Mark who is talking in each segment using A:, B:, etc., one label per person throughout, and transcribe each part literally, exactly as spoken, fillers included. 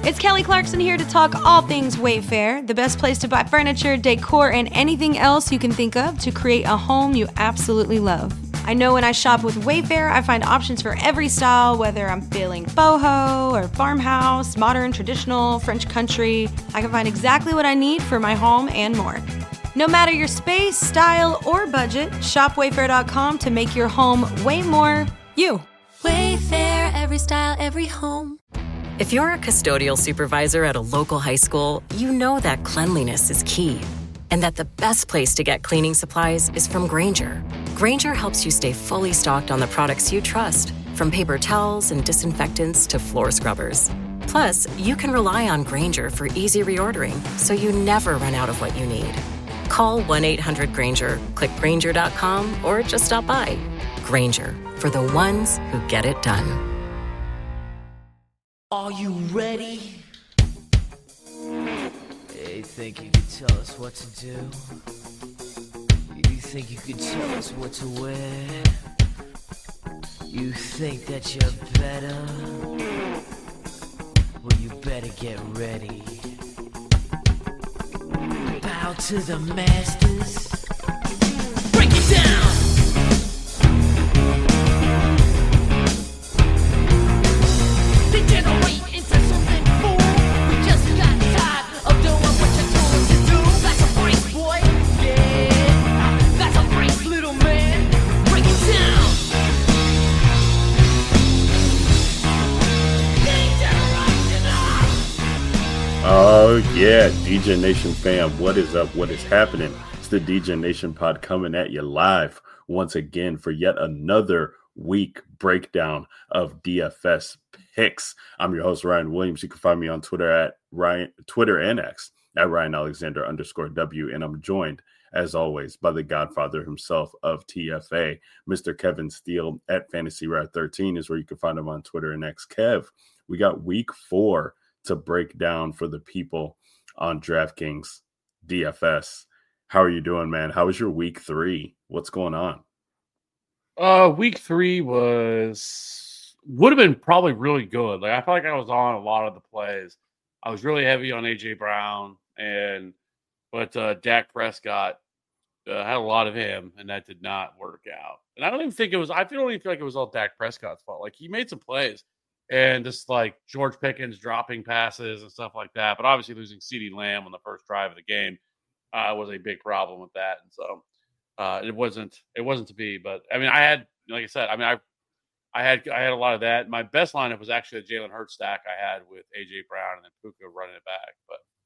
A: It's Kelly Clarkson here to talk all things Wayfair, the best place to buy furniture, decor, and anything else you can think of to create a home you absolutely love. I know when I shop with Wayfair, I find options for every style, whether I'm feeling boho or farmhouse, modern, traditional, French country. I can find exactly what I need for my home and more. No matter your space, style, or budget, shop wayfair dot com to make your home way more you.
B: Wayfair, every style, every home.
C: If you're a custodial supervisor at a local high school, you know that cleanliness is key and that the best place to get cleaning supplies is from Grainger. Grainger helps you stay fully stocked on the products you trust, from paper towels and disinfectants to floor scrubbers. Plus, you can rely on Grainger for easy reordering, so you never run out of what you need. Call one eight hundred Grainger, click Grainger dot com, or just stop by. Grainger, for the ones who get it done.
D: Are you ready? Hey, think you could tell us what to do? You think you could tell us what to wear? You think that you're better? Well, you better get ready. Bow to the masters. Break it down! Degenerate into something fool. We just got tired of doing what you told us to do. That's a break, boy. Yeah, that's a break, little man. Break it down.
E: Oh yeah, D J Nation fam, what is up? What is happening? It's the D J Nation pod coming at you live once again for yet another week breakdown of D F S picks. I'm your host, Ryan Williams. You can find me on Twitter at Ryan, Twitter and X at Ryan Alexander underscore W. And I'm joined, as always, by the godfather himself of T F A, Mister Kevin Steele at Fantasy Rat thirteen is where you can find him on Twitter and X. Kev, we got week four to break down for the people on DraftKings D F S. How are you doing, man? How was your week three? What's going on?
F: Uh, week three was would have been probably really good. Like I felt like I was on a lot of the plays. I was really heavy on A J Brown, and but uh, Dak Prescott uh, had a lot of him, and that did not work out. And I don't even think it was. I don't even feel like it was all Dak Prescott's fault. Like he made some plays, and just like George Pickens dropping passes and stuff like that. But obviously losing CeeDee Lamb on the first drive of the game uh, was a big problem with that, and so. Uh, it wasn't. It wasn't to be, but I mean, I had, like I said, I mean, I, I had, I had a lot of that. My best lineup was actually a Jalen Hurts stack I had with A J Brown and then Puka running it back.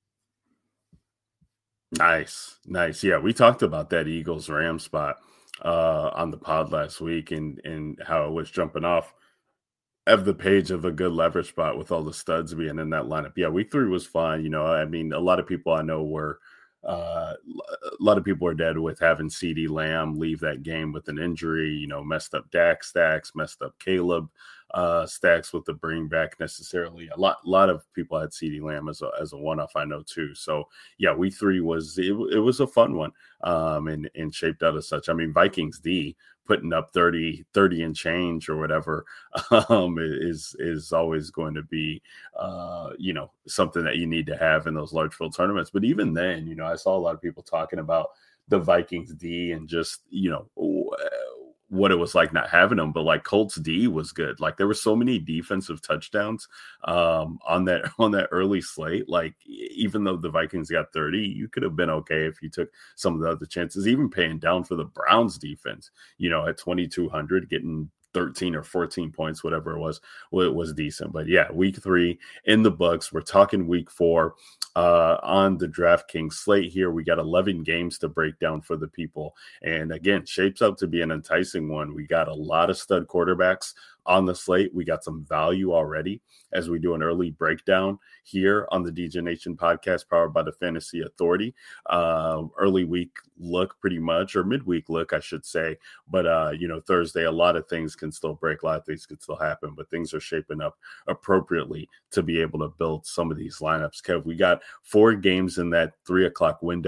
F: But
E: nice, nice, yeah, we talked about that Eagles Rams spot uh, on the pod last week, and and how it was jumping off of the page of a good leverage spot with all the studs being in that lineup. Yeah, week three was fun. You know, I mean, a lot of people I know were. Uh, a lot of people are dead with having CeeDee Lamb leave that game with an injury, you know, messed up Dak stacks, messed up Caleb uh, stacks with the bring back necessarily. A lot, a lot of people had CeeDee Lamb as a, as a one-off, I know too. So yeah, week three was, it, it was a fun one um, and, and shaped out as such. I mean, Vikings D putting up thirty, thirty and change or whatever um, is, is always going to be, uh, you know, something that you need to have in those large field tournaments. But even then, you know, I saw a lot of people talking about the Vikings D and just, you know, what it was like not having them, but like Colts D was good. Like there were so many defensive touchdowns um, on that, on that early slate. Like even though the Vikings got thirty, you could have been okay if you took some of the other chances, even paying down for the Browns defense, you know, at twenty-two hundred, getting thirteen or fourteen points, whatever it was, well, it was decent. But yeah, week three in the books. We're talking week four uh, on the DraftKings slate here. We got eleven games to break down for the people. And again, shapes up to be an enticing one. We got a lot of stud quarterbacks on the slate. We got some value already as we do an early breakdown here on the D J Nation podcast powered by the Fantasy Authority. Uh, early week look pretty much, or midweek look, I should say. But, uh, you know, Thursday, a lot of things can still break. A lot of things can still happen, but things are shaping up appropriately to be able to build some of these lineups. Kev, we got four games in that three o'clock window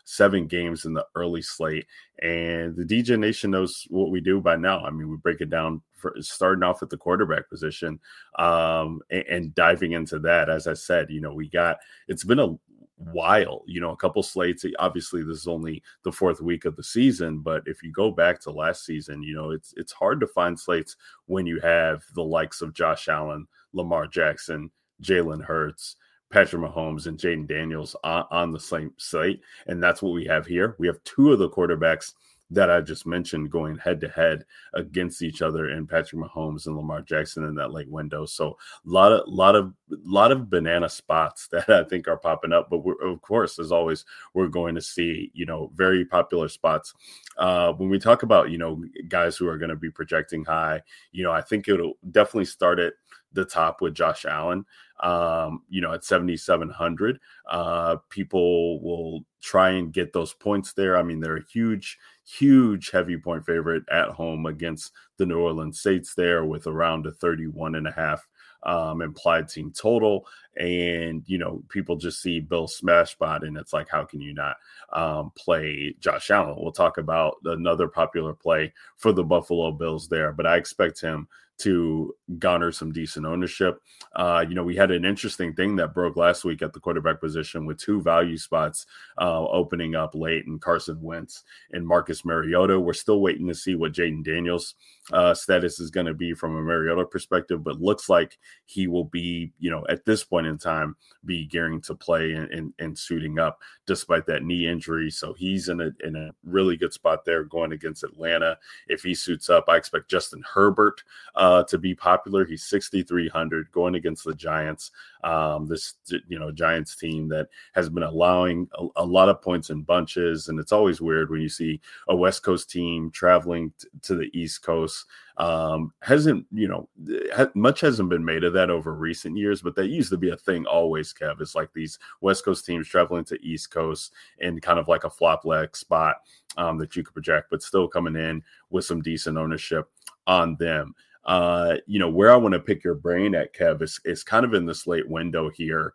E: seven games in the early slate. And the D J Nation knows what we do by now. I mean, we break it down for starting off at the quarterback position um, and, and diving into that. As I said, you know, we got, it's been a while, you know, a couple slates. Obviously, this is only the fourth week of the season, but if you go back to last season, you know, it's it's hard to find slates when you have the likes of Josh Allen, Lamar Jackson, Jalen Hurts, Patrick Mahomes, and Jaden Daniels on, on the same slate. And that's what we have here. We have two of the quarterbacks that I just mentioned going head to head against each other in Patrick Mahomes and Lamar Jackson in that late window. So a lot of, lot of, lot of banana spots that I think are popping up. But we're, of course, as always, we're going to see, you know, very popular spots. Uh, when we talk about, you know, guys who are going to be projecting high, you know, I think it'll definitely start at the top with Josh Allen. Um, you know, at seventy-seven hundred, uh, people will try and get those points there. I mean, they're a huge, huge heavy point favorite at home against the New Orleans Saints there with around a thirty-one and a half um, implied team total. And, you know, people just see Bill Smashbot and it's like, how can you not um, play Josh Allen? We'll talk about another popular play for the Buffalo Bills there, but I expect him to garner some decent ownership. Uh, you know, we had an interesting thing that broke last week at the quarterback position with two value spots uh, opening up late in Carson Wentz and Marcus Mariota. We're still waiting to see what Jaden Daniels' uh, status is going to be from a Mariota perspective, but looks like he will be, you know, at this point in time, be gearing to play and, and, and suiting up despite that knee injury. So he's in a, in a really good spot there going against Atlanta. If he suits up, I expect Justin Herbert uh, to be popular. He's sixty-three hundred going against the Giants. Um, this, you know, Giants team that has been allowing a, a lot of points in bunches. And it's always weird when you see a West Coast team traveling t- to the East Coast. Um, hasn't, you know, ha- much hasn't been made of that over recent years, but that used to be a thing always, Kev. It's like these West Coast teams traveling to East Coast in kind of like a flop leg spot um, that you could project, but still coming in with some decent ownership on them. Uh, you know, where I want to pick your brain at, Kev, is, is kind of in this late window here.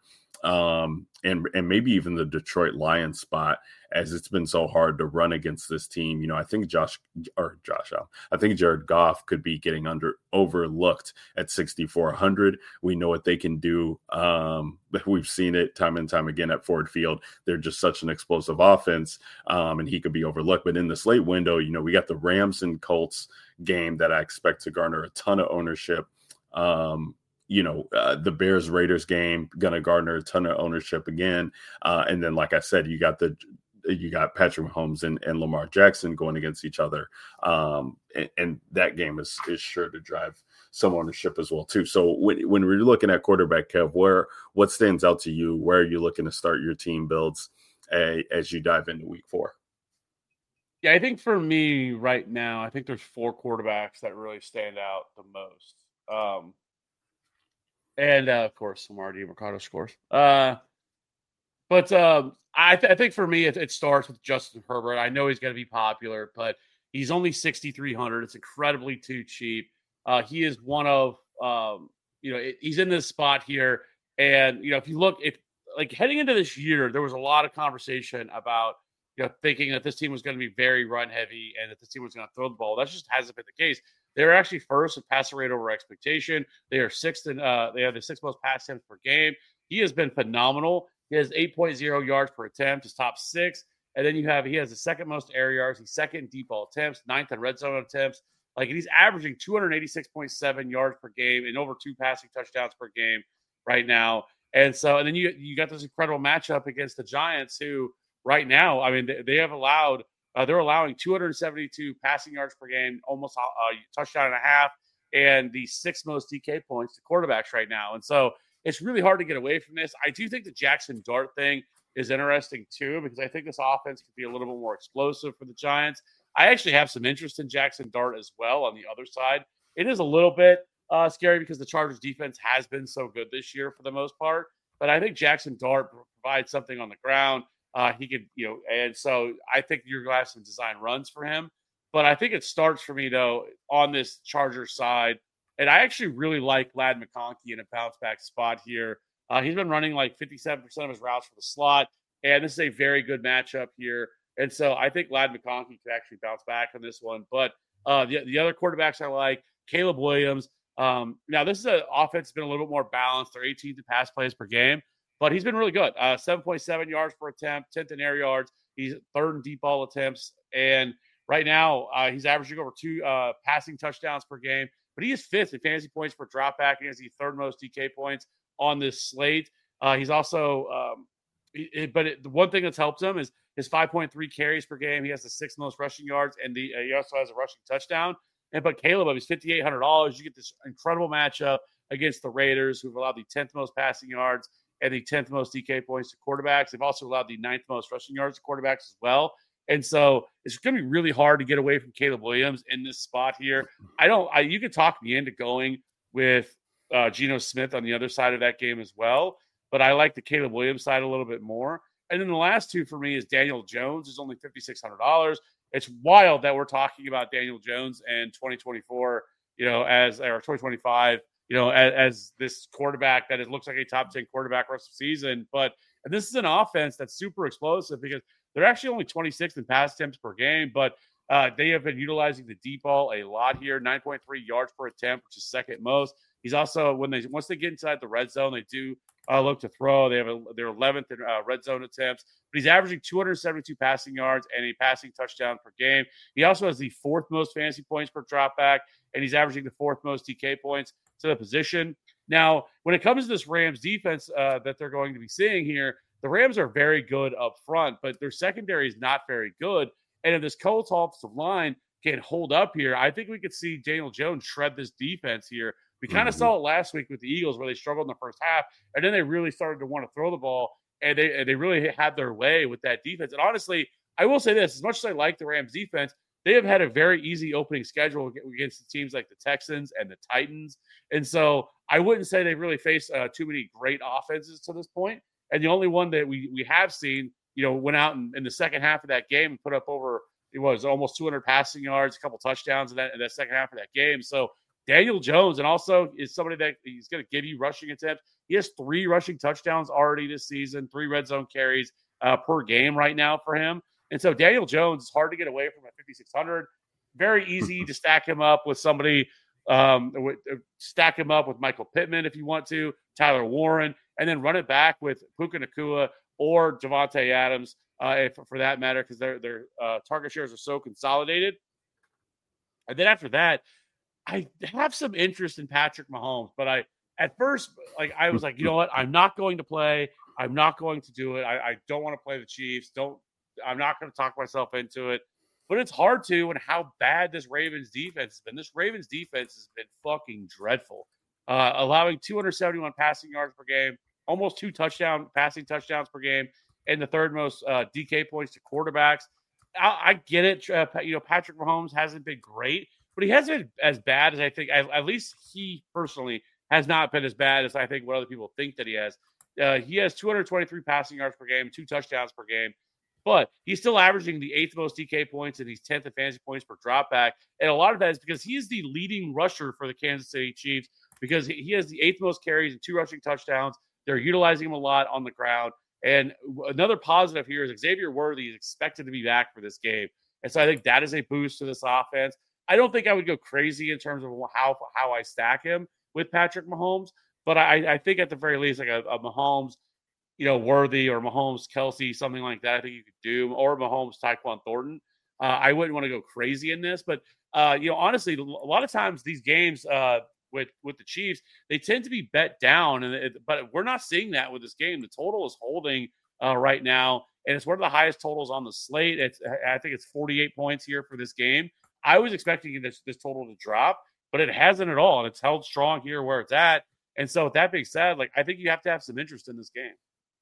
E: Um, and, and maybe even the Detroit Lions spot, as it's been so hard to run against this team. You know, I think Josh or Josh, I think Jared Goff could be getting under overlooked at sixty-four hundred. We know what they can do. Um, we've seen it time and time again at Ford Field. They're just such an explosive offense, um, and he could be overlooked. But in this late window, you know, we got the Rams and Colts game that I expect to garner a ton of ownership. Um, You know, uh, the Bears Raiders game gonna garner a ton of ownership again, uh, and then, like I said, you got the you got Patrick Mahomes and, and Lamar Jackson going against each other, um, and, and that game is is sure to drive some ownership as well too. So when when we're looking at quarterback, Kev, where what stands out to you? Where are you looking to start your team builds uh, as you dive into Week Four?
F: Yeah, I think for me right now, I think there's four quarterbacks that really stand out the most. Um, And, uh, of course, Lamar Mercado scores. Uh, but um, I, th- I think for me, it, it starts with Justin Herbert. I know he's going to be popular, but he's only sixty-three hundred. It's incredibly too cheap. Uh, he is one of, um, you know, it, he's in this spot here. And, you know, if you look, if like heading into this year, there was a lot of conversation about, you know, thinking that this team was going to be very run heavy and that this team was going to throw the ball. That just hasn't been the case. They're actually first in passer rate over expectation. They are sixth in, uh, they have the sixth most pass attempts per game. He has been phenomenal. He has eight point oh yards per attempt, his top six. And then you have, he has the second most air yards. He's second in deep ball attempts, ninth in red zone attempts. Like, he's averaging two eighty-six point seven yards per game and over two passing touchdowns per game right now. And so, and then you, you got this incredible matchup against the Giants, who right now, I mean, they, they have allowed, Uh, they're allowing two seventy-two passing yards per game, almost a, a touchdown and a half, and the sixth most D K points to quarterbacks right now. And so it's really hard to get away from this. I do think the Jackson Dart thing is interesting too, because I think this offense could be a little bit more explosive for the Giants. I actually have some interest in Jackson Dart as well on the other side. It is a little bit uh, scary because the Chargers defense has been so good this year for the most part, but I think Jackson Dart provides something on the ground. Uh, he could, you know, and so I think you're going to have some design runs for him. But I think it starts for me, though, on this Chargers side. And I actually really like Ladd McConkey in a bounce back spot here. Uh, he's been running like fifty-seven percent of his routes for the slot. And this is a very good matchup here. And so I think Ladd McConkey could actually bounce back on this one. But uh, the, the other quarterbacks I like, Caleb Williams. Um, now, this is an offense that's been a little bit more balanced. They're eighteenth in pass plays per game, but he's been really good. Uh, seven point seven yards per attempt, tenth in air yards. He's third in deep ball attempts. And right now, uh, he's averaging over two uh, passing touchdowns per game. But he is fifth in fantasy points per dropback. He has the third most D K points on this slate. Uh, he's also um, – it, but it, the one thing that's helped him is his five point three carries per game. He has the sixth most rushing yards, and the, uh, he also has a rushing touchdown. And but Caleb, he's five thousand eight hundred dollars. You get this incredible matchup against the Raiders, who've allowed the tenth most passing yards and the tenth most D K points to quarterbacks. They've also allowed the ninth most rushing yards to quarterbacks as well. And so it's going to be really hard to get away from Caleb Williams in this spot here. I don't. I, you could talk me into going with uh, Geno Smith on the other side of that game as well, but I like the Caleb Williams side a little bit more. And then the last two for me is Daniel Jones, who's only five thousand six hundred dollars. It's wild that we're talking about Daniel Jones and twenty twenty-four, you know, as or twenty twenty-five, you know, as, as this quarterback that it looks like a top ten quarterback rest of the season. But and this is an offense that's super explosive because they're actually only twenty-sixth in pass attempts per game, but uh, they have been utilizing the deep ball a lot here, nine point three yards per attempt, which is second most. He's also when they once they get inside the red zone, they do uh, look to throw. They have a, their eleventh in uh, red zone attempts, but he's averaging two hundred seventy-two passing yards and a passing touchdown per game. He also has the fourth most fantasy points per dropback, and he's averaging the fourth most D K points to the position. Now, when it comes to this Rams defense uh, that they're going to be seeing here, the Rams are very good up front, but their secondary is not very good. And if this Colts offensive line can hold up here, I think we could see Daniel Jones shred this defense here. We kind of mm-hmm. saw it last week with the Eagles where they struggled in the first half, and then they really started to want to throw the ball, and they and they really had their way with that defense. And honestly, I will say this, as much as I like the Rams defense, they have had a very easy opening schedule against the teams like the Texans and the Titans. And so I wouldn't say they've really faced uh, too many great offenses to this point. And the only one that we we have seen, you know, went out in, in the second half of that game and put up over, it was almost two hundred passing yards, a couple touchdowns in that, in that second half of that game. So Daniel Jones, and also is somebody that he's going to give you rushing attempts. He has three rushing touchdowns already this season, three red zone carries uh, per game right now for him. And so Daniel Jones is hard to get away from at fifty-six hundred. Very easy to stack him up with somebody, um, with, uh, stack him up with Michael Pittman if you want to, Tyler Warren, and then run it back with Puka Nacua or Devontae Adams, uh, if, for that matter, because their their uh, target shares are so consolidated. And then after that, I have some interest in Patrick Mahomes, but I at first, like I was like, you know what, I'm not going to play. I'm not going to do it. I, I don't want to play the Chiefs. Don't. I'm not going to talk myself into it. But it's hard to, and how bad this Ravens defense has been. This Ravens defense has been fucking dreadful, uh, allowing two hundred seventy-one passing yards per game, almost two touchdown passing touchdowns per game, and the third most uh, D K points to quarterbacks. I, I get it. Uh, you know, Patrick Mahomes hasn't been great, but he hasn't been as bad as I think. At, at least he personally has not been as bad as I think what other people think that he has. Uh, he has two hundred twenty-three passing yards per game, two touchdowns per game. But he's still averaging the eighth most D K points and he's tenth in fantasy points per dropback. And a lot of that is because he is the leading rusher for the Kansas City Chiefs because he has the eighth most carries and two rushing touchdowns. They're utilizing him a lot on the ground. And another positive here is Xavier Worthy is expected to be back for this game. And so I think that is a boost to this offense. I don't think I would go crazy in terms of how, how I stack him with Patrick Mahomes. But I, I think at the very least, like a, a Mahomes, you know, Worthy or Mahomes, Kelsey, something like that, I think you could do, or Mahomes, Tyquan Thornton. Uh, I wouldn't want to go crazy in this, but, uh, you know, honestly, a lot of times these games uh, with, with the Chiefs, they tend to be bet down, and it, but we're not seeing that with this game. The total is holding uh, right now, and it's one of the highest totals on the slate. It's, I think it's forty-eight points here for this game. I was expecting this, this total to drop, but it hasn't at all, and it's held strong here where it's at. And so with that being said, like, I think you have to have some interest in this game.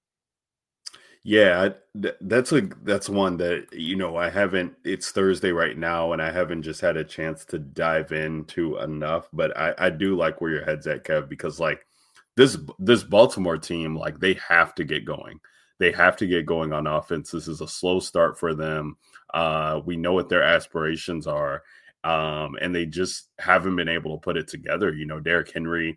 E: Yeah, that's a that's one that, you know, I haven't, it's Thursday right now, and I haven't just had a chance to dive into enough, but I, I do like where your head's at, Kev, because like this this Baltimore team, like they have to get going. They have to get going on offense. This is a slow start for them. Uh, we know what their aspirations are, um, and they just haven't been able to put it together. You know, Derrick Henry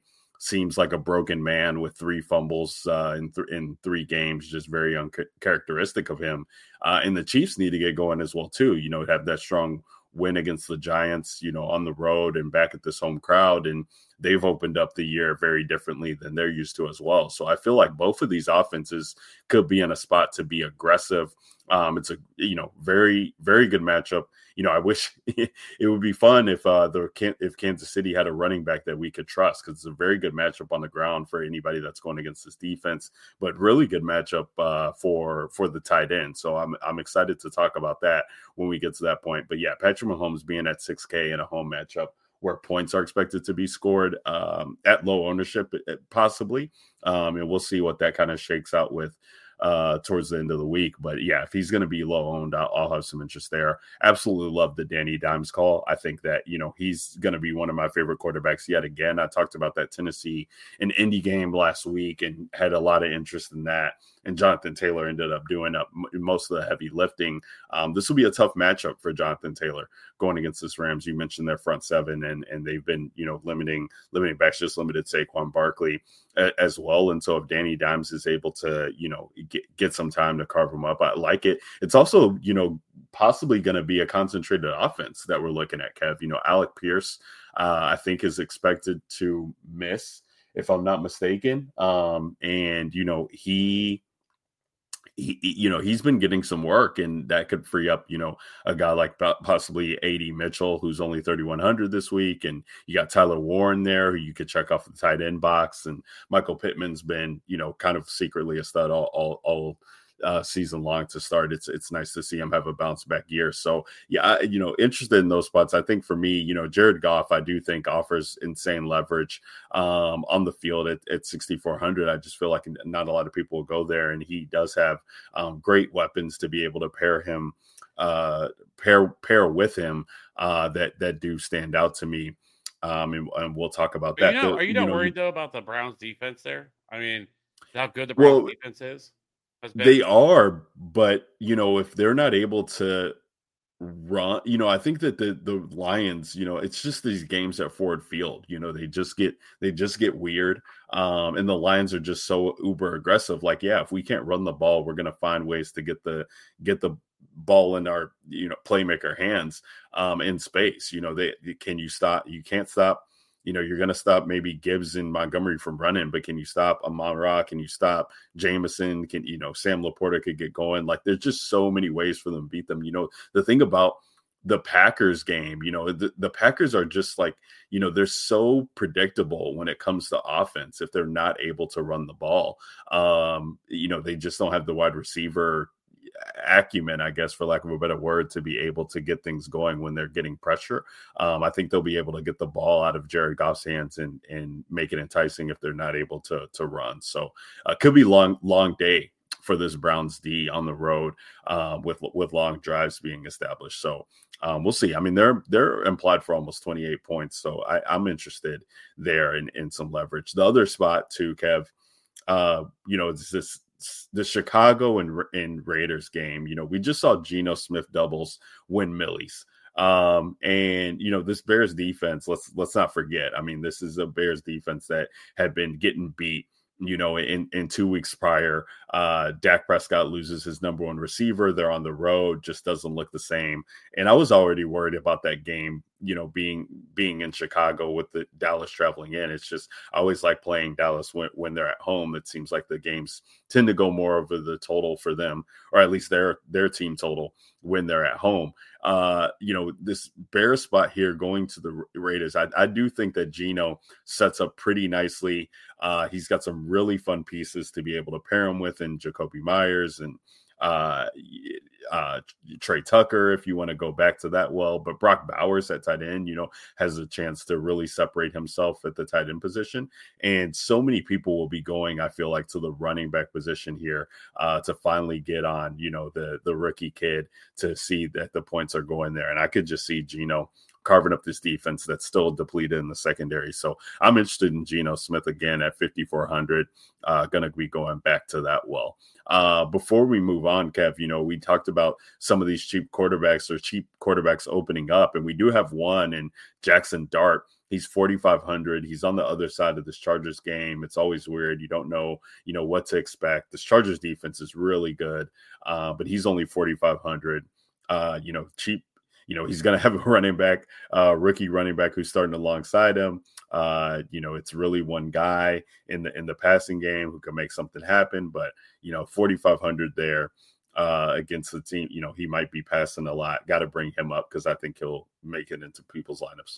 E: seems like a broken man with three fumbles uh, in, th- in three games, just very uncharacteristic of him. Uh, and the Chiefs need to get going as well, too, you know, have that strong win against the Giants, you know, on the road and back at this home crowd. And they've opened up the year very differently than they're used to as well. So I feel like both of these offenses could be in a spot to be aggressive. Um, it's a, you know, very, very good matchup. You know, I wish it would be fun if uh, the if Kansas City had a running back that we could trust, because it's a very good matchup on the ground for anybody that's going against this defense, but really good matchup uh, for for the tight end. So I'm I'm excited to talk about that when we get to that point. But yeah, Patrick Mahomes being at six K in a home matchup where points are expected to be scored um, at low ownership, possibly, um, and we'll see what that kind of shakes out with uh towards the end of the week. But yeah, if he's going to be low owned, I'll, I'll have some interest there. Absolutely love the Danny Dimes call. I think that, you know, he's going to be one of my favorite quarterbacks yet again. I talked about that Tennessee and Indy game last week and had a lot of interest in that. And Jonathan Taylor ended up doing up most of the heavy lifting. Um, this will be a tough matchup for Jonathan Taylor going against this Rams. You mentioned their front seven, and and they've been, you know, limiting limiting backs, just limited Saquon Barkley a, as well. And so if Danny Dimes is able to, you know, get, get some time to carve him up, I like it. It's also, you know, possibly going to be a concentrated offense that we're looking at, Kev. You know, Alec Pierce, uh, I think, is expected to miss, if I'm not mistaken. Um, and, you know, he – He, you know, he's been getting some work, and that could free up, you know, a guy like possibly A D Mitchell, who's only thirty-one hundred this week. And you got Tyler Warren there, who you could check off the tight end box. And Michael Pittman's been, you know, kind of secretly a stud all, all, all uh, season long to start. It's it's nice to see him have a bounce back year. So, yeah, I, you know, interested in those spots. I think for me, you know, Jared Goff, I do think offers insane leverage um, on the field at, at sixty-four hundred. I just feel like not a lot of people will go there, and he does have um, great weapons to be able to pair him, uh, pair pair with him uh, that that do stand out to me. Um, and, and we'll talk about
F: But
E: that.
F: you know,
E: The-
F: are you not
E: know,
F: worried though about the Browns defense there? I mean, how good the Browns
E: Well,
F: defense is? Has been?
E: They are, but you know, if they're not able to run, you know, I think that the the Lions, you know, it's just these games at Ford Field, you know, they just get they just get weird. Um, and the Lions are just so uber aggressive. Like, yeah, if we can't run the ball, we're gonna find ways to get the get the ball in our, you know, playmaker hands um in space. You know, they can you stop, you can't stop. You know, you're going to stop maybe Gibbs and Montgomery from running, but can you stop Amon-Ra? Can you stop Jameson? Can, you know, Sam Laporta could get going. Like, there's just so many ways for them to beat them. You know, the thing about the Packers game, you know, the, the Packers are just like, you know, they're so predictable when it comes to offense if they're not able to run the ball. Um, you know, they just don't have the wide receiver acumen, I guess, for lack of a better word, to be able to get things going when they're getting pressure. Um, I think they'll be able to get the ball out of Jared Goff's hands and and make it enticing if they're not able to to run. So uh, could be long long day for this Browns D on the road uh, with with long drives being established. So um, we'll see. I mean, they're they're implied for almost twenty-eight points. So I, I'm interested there in in some leverage. The other spot too, Kev, uh, you know, it's this. The Chicago and, and Raiders game, you know, we just saw Geno Smith doubles win Millies. Um, and, you know, this Bears defense, let's let's not forget. I mean, this is a Bears defense that had been getting beat, you know, in, in two weeks prior. Uh, Dak Prescott loses his number one receiver. They're on the road, just doesn't look the same. And I was already worried about that game, you know, being being in Chicago with the Dallas traveling in. It's just, I always like playing Dallas when, when they're at home. It seems like the games tend to go more over the total for them, or at least their their team total when they're at home. Uh, you know, this Bears spot here going to the Raiders, I, I do think that Geno sets up pretty nicely. Uh, he's got some really fun pieces to be able to pair him with, and Jacoby Myers and uh, uh, Trey Tucker, if you want to go back to that well. But Brock Bowers at tight end, you know, has a chance to really separate himself at the tight end position. And so many people will be going, I feel like, to the running back position here uh, to finally get on, you know, the the rookie kid to see that the points are going there. And I could just see Geno carving up this defense that's still depleted in the secondary. So I'm interested in Geno Smith again at fifty-four hundred. Uh, going to be going back to that well. Uh, before we move on, Kev, you know, we talked about some of these cheap quarterbacks or cheap quarterbacks opening up, and we do have one in Jackson Dart. He's forty-five hundred. He's on the other side of this Chargers game. It's always weird. You don't know, you know, what to expect. This Chargers defense is really good, uh, but he's only forty-five hundred. Uh, you know, cheap. You know, he's going to have a running back, uh, rookie running back who's starting alongside him. Uh, you know, it's really one guy in the in the passing game who can make something happen. But, you know, forty-five hundred there uh, against the team, you know, he might be passing a lot. Got to bring him up because I think he'll make it into people's lineups.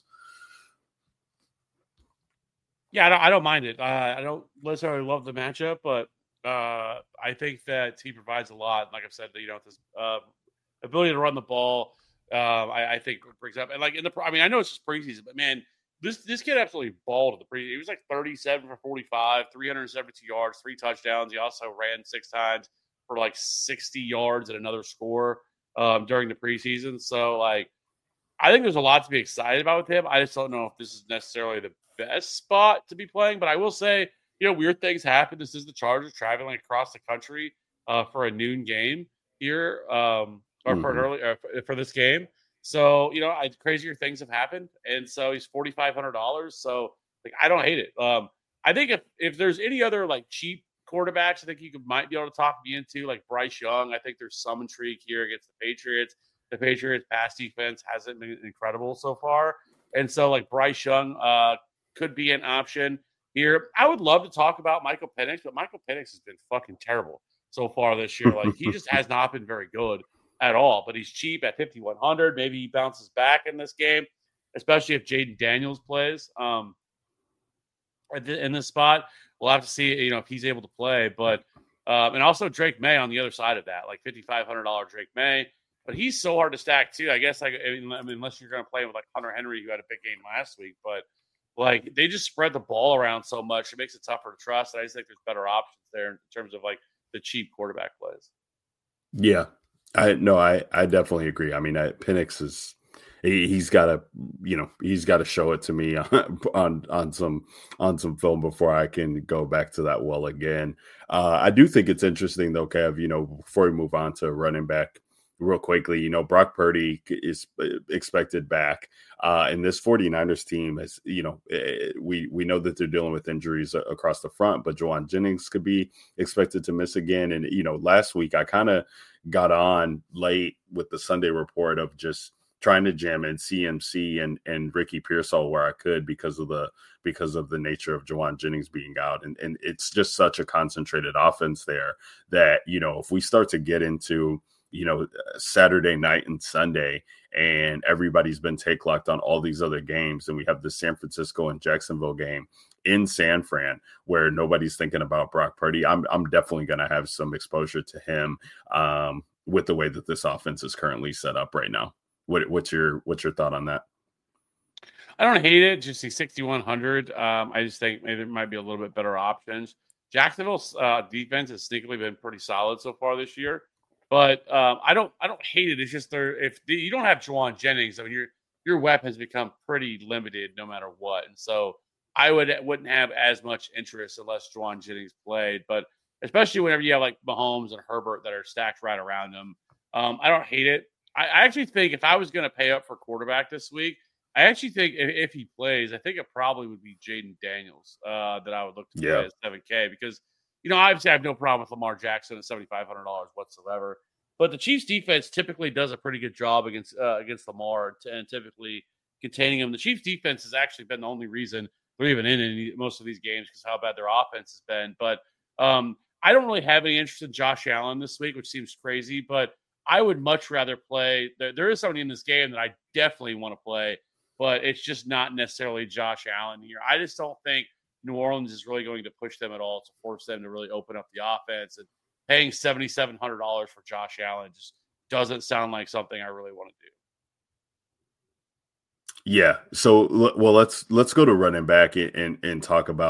F: Yeah, I don't, I don't mind it. Uh, I don't necessarily love the matchup, but uh, I think that he provides a lot. Like I've said, you know, this uh, ability to run the ball, uh, I, I think brings up. And like in the, I mean, I know it's just preseason, but man, this this kid absolutely balled at the preseason. He was like thirty-seven for forty-five, three hundred seventy-two yards, three touchdowns. He also ran six times for like sixty yards and another score um, during the preseason. So like, I think there's a lot to be excited about with him. I just don't know if this is necessarily the best spot to be playing, but I will say, you know, weird things happen. This is the Chargers traveling across the country uh, for a noon game here, um, or mm-hmm. for an early uh, for this game. So, you know, I, crazier things have happened, and so he's forty-five hundred dollars. So, like, I don't hate it. Um, I think if if there's any other like cheap quarterbacks, I think you could, might be able to talk me into like Bryce Young. I think there's some intrigue here against the Patriots. The Patriots' pass defense hasn't been incredible so far, and so like Bryce Young uh, could be an option here. I would love to talk about Michael Penix, but Michael Penix has been fucking terrible so far this year. Like, he just has not been very good at all, but he's cheap at fifty-one hundred. Maybe he bounces back in this game, especially if Jaden Daniels plays um, in this spot. We'll have to see, you know, if he's able to play, but um, and also Drake May on the other side of that, like fifty-five hundred dollars Drake May. But he's so hard to stack too. I guess like I mean, unless you're going to play with like Hunter Henry, who had a big game last week, but like they just spread the ball around so much, it makes it tougher to trust. And I just think there's better options there in terms of like the cheap quarterback plays.
E: Yeah, I no, I I definitely agree. I mean, I, Penix is he, he's got to you know he's got to show it to me on, on on some on some film before I can go back to that well again. Uh, I do think it's interesting though, Kev. You know, before we move on to running back. Real quickly, you know, Brock Purdy is expected back. Uh, and this 49ers team is, you know, we we know that they're dealing with injuries across the front, but Jauan Jennings could be expected to miss again. And, you know, last week I kind of got on late with the Sunday report of just trying to jam in C M C and, and Ricky Pearsall where I could because of the because of the nature of Jauan Jennings being out. And, and it's just such a concentrated offense there that, you know, if we start to get into you know, Saturday night and Sunday, and everybody's been take locked on all these other games. And we have the San Francisco and Jacksonville game in San Fran where nobody's thinking about Brock Purdy. I'm I'm definitely going to have some exposure to him um, with the way that this offense is currently set up right now. What, what's your what's your thought on that?
F: I don't hate it. Just see sixty-one hundred. Um, I just think maybe there might be a little bit better options. Jacksonville's uh, defense has sneakily been pretty solid so far this year. But um, I don't, I don't hate it. It's just there. If the, you don't have Jauan Jennings, I mean, your your weapons become pretty limited no matter what. And so I would wouldn't have as much interest unless Jauan Jennings played. But especially whenever you have like Mahomes and Herbert that are stacked right around them, um, I don't hate it. I, I actually think if I was going to pay up for quarterback this week, I actually think if, if he plays, I think it probably would be Jaden Daniels uh, that I would look to
E: yeah.
F: play at seven K because. You know, obviously I have no problem with Lamar Jackson at seventy-five hundred dollars whatsoever. But the Chiefs defense typically does a pretty good job against uh, against Lamar t- and typically containing him. The Chiefs defense has actually been the only reason they're even in any, most of these games because how bad their offense has been. But um, I don't really have any interest in Josh Allen this week, which seems crazy. But I would much rather play. There, there is somebody in this game that I definitely want to play, but it's just not necessarily Josh Allen here. I just don't think New Orleans is really going to push them at all to force them to really open up the offense. And paying seven thousand seven hundred dollars for Josh Allen just doesn't sound like something I really want to do.
E: Yeah. So, well, let's let's go to running back and and talk about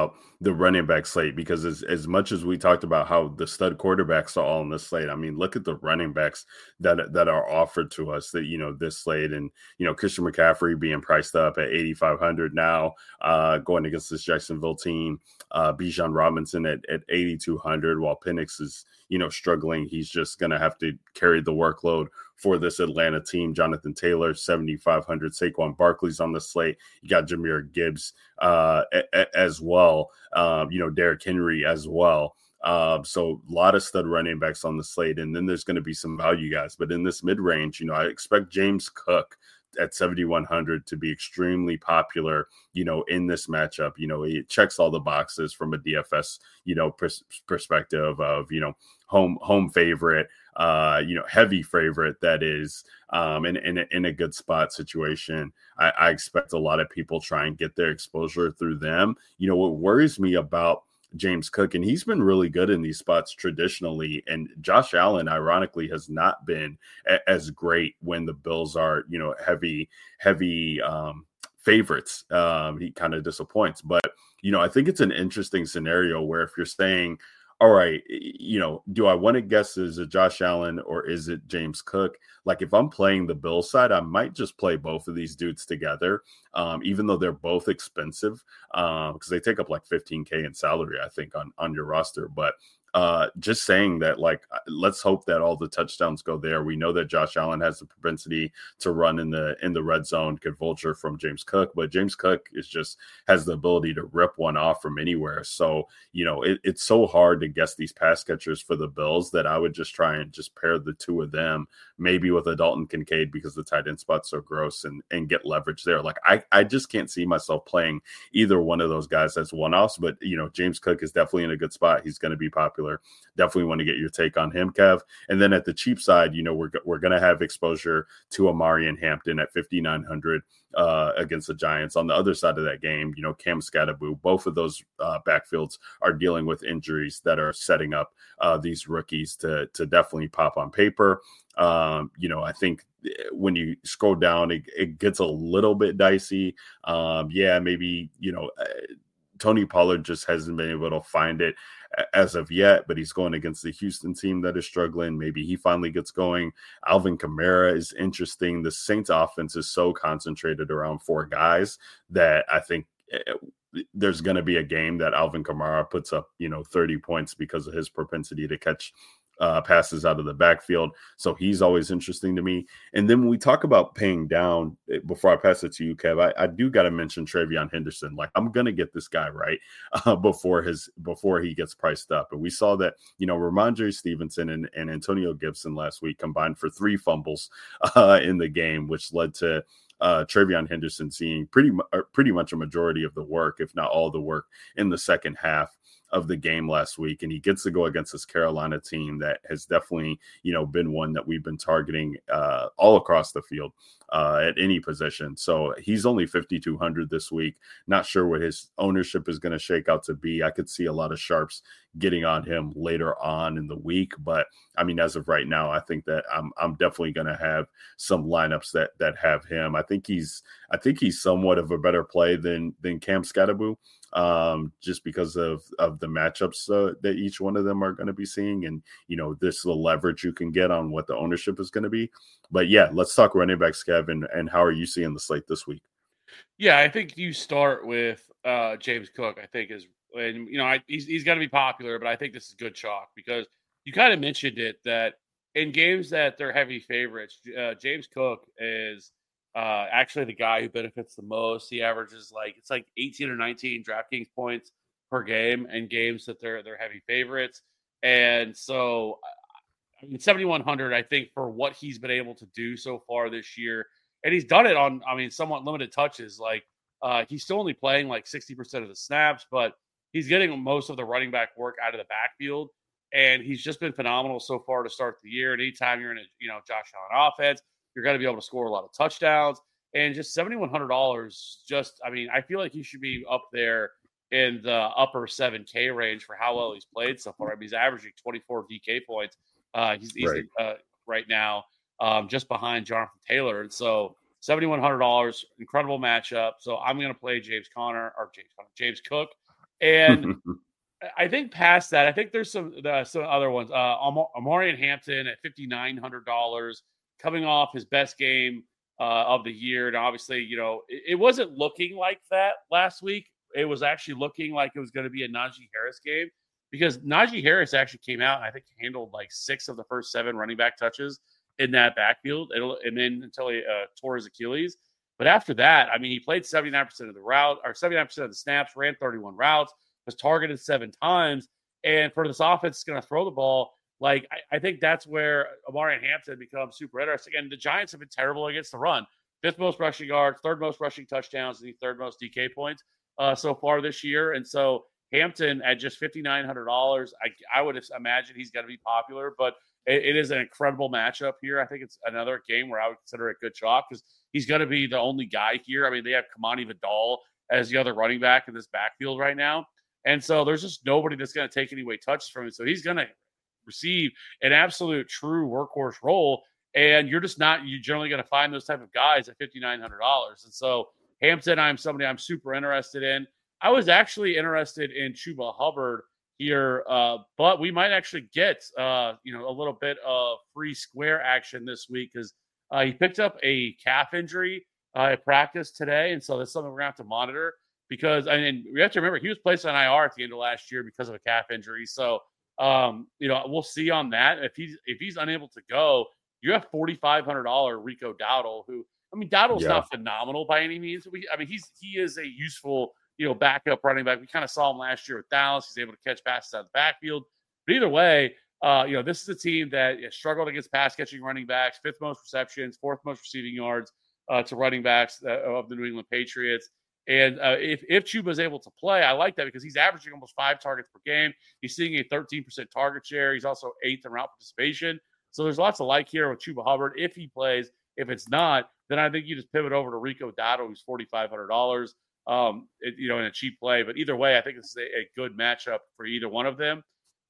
E: the running back slate, because as, as much as we talked about how the stud quarterbacks are all on this slate, I mean, look at the running backs that that are offered to us that, you know, this slate. And, you know, Christian McCaffrey being priced up at eighty-five hundred now, uh, going against this Jacksonville team, uh, Bijan Robinson at, at eighty-two hundred, while Penix is, you know, struggling. He's just going to have to carry the workload for this Atlanta team. Jonathan Taylor, seventy-five hundred. Saquon Barkley's on the slate. You got Jahmyr Gibbs uh, a, a, as well. Um, you know, Derrick Henry as well. Um, so a lot of stud running backs on the slate. And then there's going to be some value guys. But in this mid-range, you know, I expect James Cook at seventy-one hundred to be extremely popular, you know, in this matchup. You know, it checks all the boxes from a D F S, you know, pers- perspective of, you know, home, home favorite, uh, you know, heavy favorite that is, um, in, in, a, in a good spot situation. I, I expect a lot of people try and get their exposure through them. You know, what worries me about James Cook, and he's been really good in these spots traditionally, and Josh Allen ironically has not been a- as great when the Bills are, you know, heavy heavy um favorites. Um he kind of disappoints, but you know, I think it's an interesting scenario where if you're saying, all right, you know, do I want to guess is it Josh Allen or is it James Cook? Like if I'm playing the Bills side, I might just play both of these dudes together, um, even though they're both expensive, because um, they take up like fifteen K in salary, I think, on, on your roster. But uh, just saying that, like, let's hope that all the touchdowns go there. We know that Josh Allen has the propensity to run in the in the red zone, get vulture from James Cook, but James Cook is just has the ability to rip one off from anywhere. So, you know, it, it's so hard to guess these pass catchers for the Bills that I would just try and just pair the two of them, maybe with a Dalton Kincaid because the tight end spot's so gross, and and get leverage there. Like I, I just can't see myself playing either one of those guys as one-offs, but you know, James Cook is definitely in a good spot. He's going to be popular. Definitely want to get your take on him, Kev. And then at the cheap side, you know, we're we're going to have exposure to Amari and Hampton at fifty-nine hundred uh, against the Giants. On the other side of that game, you know, Cam Scatterboo, both of those uh, backfields are dealing with injuries that are setting up uh, these rookies to to definitely pop on paper. Um, you know, I think when you scroll down, it, it gets a little bit dicey. Um, yeah, maybe, you know, uh, Tony Pollard just hasn't been able to find it as of yet, but he's going against the Houston team that is struggling. Maybe he finally gets going. Alvin Kamara is interesting. The Saints offense is so concentrated around four guys that I think there's going to be a game that Alvin Kamara puts up, you know, thirty points because of his propensity to catch Uh, passes out of the backfield. So he's always interesting to me. And then when we talk about paying down, before I pass it to you, Kev, I, I do got to mention Travion Henderson. Like I'm going to get this guy right uh, before his before he gets priced up. And we saw that, you know, Ramondre Stevenson and, and Antonio Gibson last week combined for three fumbles uh, in the game, which led to uh, Travion Henderson seeing pretty, pretty much a majority of the work, if not all the work, in the second half of the game last week. And he gets to go against this Carolina team that has definitely, you know, been one that we've been targeting uh, all across the field uh, at any position. So he's only fifty-two hundred this week. Not sure what his ownership is going to shake out to be. I could see a lot of sharps getting on him later on in the week. But I mean, as of right now, I think that I'm I'm definitely going to have some lineups that that have him. I think he's I think he's somewhat of a better play than than Cam Scatterboo. Um, just because of, of the matchups uh, that each one of them are going to be seeing. And, you know, this is the leverage you can get on what the ownership is going to be. But yeah, let's talk running backs, Kevin, and how are you seeing the slate this week?
F: Yeah, I think you start with uh, James Cook, I think is, and, you know, I, he's, he's going to be popular, but I think this is good chalk because you kind of mentioned it that in games that they're heavy favorites, uh, James Cook is Uh, actually, the guy who benefits the most. He averages like it's like eighteen or nineteen DraftKings points per game in games that they're they're heavy favorites. And so, I mean, seventy-one hundred, I think, for what he's been able to do so far this year, and he's done it on, I mean, somewhat limited touches. Like uh, he's still only playing like sixty percent of the snaps, but he's getting most of the running back work out of the backfield, and he's just been phenomenal so far to start the year. And anytime you're in a you know Josh Allen offense, you're going to be able to score a lot of touchdowns. And just seventy-one hundred dollars, just, I mean, I feel like he should be up there in the upper seven K range for how well he's played so far. I mean, he's averaging twenty-four D K points. Uh, he's he's right, uh, right now, um, just behind Jonathan Taylor. And so seventy-one hundred dollars, incredible matchup. So I'm going to play James Conner or James Conner, James Cook. And I think past that, I think there's some uh, some other ones. Uh, Am- Amarian Hampton at fifty-nine hundred dollars, coming off his best game uh, of the year. And obviously, you know, it, it wasn't looking like that last week. It was actually looking like it was going to be a Najee Harris game, because Najee Harris actually came out and I think handled like six of the first seven running back touches in that backfield, and, and then until he uh, tore his Achilles. But after that, I mean, he played seventy-nine percent of the route, or seventy-nine percent of the snaps, ran thirty-one routes, was targeted seven times. And for this offense, it's going to throw the ball. Like, I, I think that's where Amarian Hampton becomes super interesting. And the Giants have been terrible against the run. Fifth most rushing yards, third most rushing touchdowns, and the third most D K points uh, so far this year. And so Hampton at just fifty-nine hundred dollars, I, I would imagine he's going to be popular. But it, it is an incredible matchup here. I think it's another game where I would consider it good chalk, because he's going to be the only guy here. I mean, they have Kamani Vidal as the other running back in this backfield right now. And so there's just nobody that's going to take any away touches from him. So he's going to receive an absolute true workhorse role. And you're just not, you're generally going to find those type of guys at fifty-nine hundred dollars. And so Hampton, I'm somebody I'm super interested in. I was actually interested in Chuba Hubbard here, uh, but we might actually get, uh, you know, a little bit of free square action this week, because uh, he picked up a calf injury uh, at practice today. And so that's something we're going to have to monitor, because, I mean, we have to remember he was placed on I R at the end of last year because of a calf injury. So, um, you know, we'll see on that. If he's, if he's unable to go, you have forty-five hundred dollars Rico Dowdle, who, I mean, Dowdle's yeah. not phenomenal by any means. We, I mean, he's, he is a useful, you know, backup running back. We kind of saw him last year with Dallas. He's able to catch passes out of the backfield. But either way, uh, you know, this is a team that you know, struggled against pass catching running backs, fifth most receptions, fourth most receiving yards uh, to running backs uh, of the New England Patriots. And uh, if, if Chuba is able to play, I like that, because he's averaging almost five targets per game. He's seeing a thirteen percent target share. He's also eighth in route participation. So there's lots of like here with Chuba Hubbard if he plays. If it's not, then I think you just pivot over to Rico Dowdle, who's forty-five hundred dollars, um, it, you know, in a cheap play. But either way, I think this is a, a good matchup for either one of them.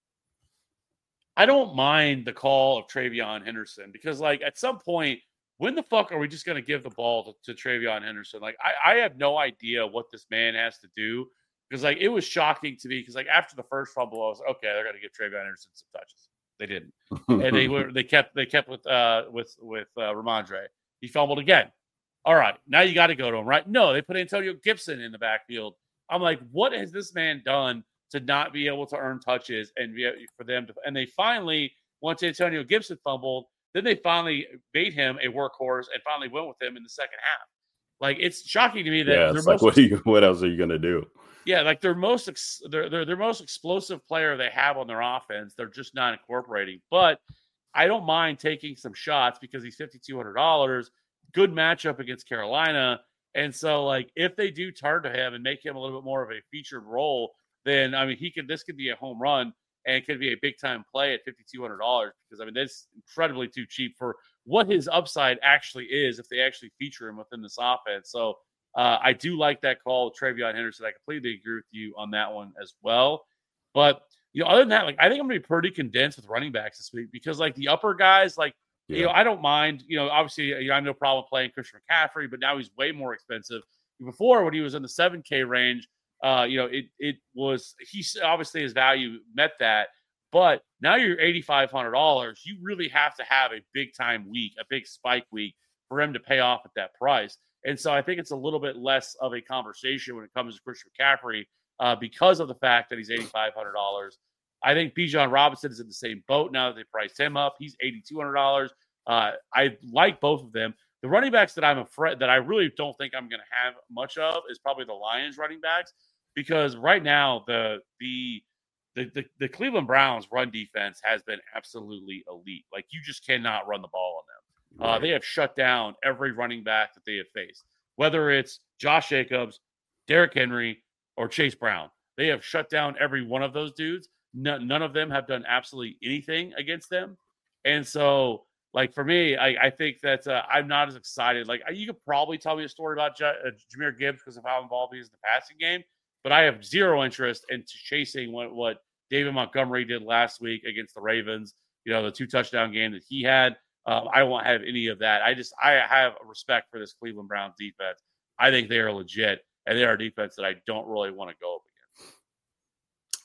F: I don't mind the call of TreVeyon Henderson, because, like, at some point, when the fuck are we just going to give the ball to, to TreVeyon Henderson? Like, I, I have no idea what this man has to do, because, like, it was shocking to me, because, like, after the first fumble, I was like, okay, they're going to give TreVeyon Henderson some touches. They didn't, and they were they kept they kept with uh with with uh, Ramondre. He fumbled again. All right, now you got to go to him, right? No, they put Antonio Gibson in the backfield. I'm like, what has this man done to not be able to earn touches and be, for them to? And they finally, once Antonio Gibson fumbled, then they finally made him a workhorse and finally went with him in the second half. Like, it's shocking to me that
E: yeah, it's like, what are you? What else are you gonna do?
F: Yeah, like their most ex- their, their their most explosive player they have on their offense, they're just not incorporating. But I don't mind taking some shots, because he's fifty-two hundred dollars. Good matchup against Carolina, and so like if they do turn to him and make him a little bit more of a featured role, then I mean he could this could be a home run and it could be a big time play at fifty-two hundred dollars, because I mean that's incredibly too cheap for what his upside actually is if they actually feature him within this offense. So. Uh, I do like that call with TreVeyon Henderson. I completely agree with you on that one as well. But, you know, other than that, like, I think I'm going to be pretty condensed with running backs this week, because, like, the upper guys, like, yeah. you know, I don't mind. You know, obviously, you know, I have no problem playing Christian McCaffrey, but now he's way more expensive. Before, when he was in the seven K range, uh, you know, it it was – he obviously his value met that. But now you're eighty-five hundred dollars. You really have to have a big-time week, a big spike week for him to pay off at that price. And so I think it's a little bit less of a conversation when it comes to Christian McCaffrey uh, because of the fact that he's eighty-five hundred dollars. I think Bijan Robinson is in the same boat now that they priced him up. He's eighty-two hundred dollars. Uh, I like both of them. The running backs that I'm afraid that I really don't think I'm going to have much of is probably the Lions running backs, because right now the the the the, the Cleveland Browns run defense has been absolutely elite. Like, you just cannot run the ball on them. Uh, they have shut down every running back that they have faced, whether it's Josh Jacobs, Derrick Henry, or Chase Brown. They have shut down every one of those dudes. No, none of them have done absolutely anything against them. And so, like, for me, I, I think that uh, I'm not as excited. Like, you could probably tell me a story about J- uh, Jahmyr Gibbs because of how involved he is in the passing game, but I have zero interest in chasing what, what David Montgomery did last week against the Ravens, you know, the two touchdown game that he had. Um, I won't have any of that. I just I have a respect for this Cleveland Browns defense. I think they are legit, and they are a defense that I don't really want to go up against.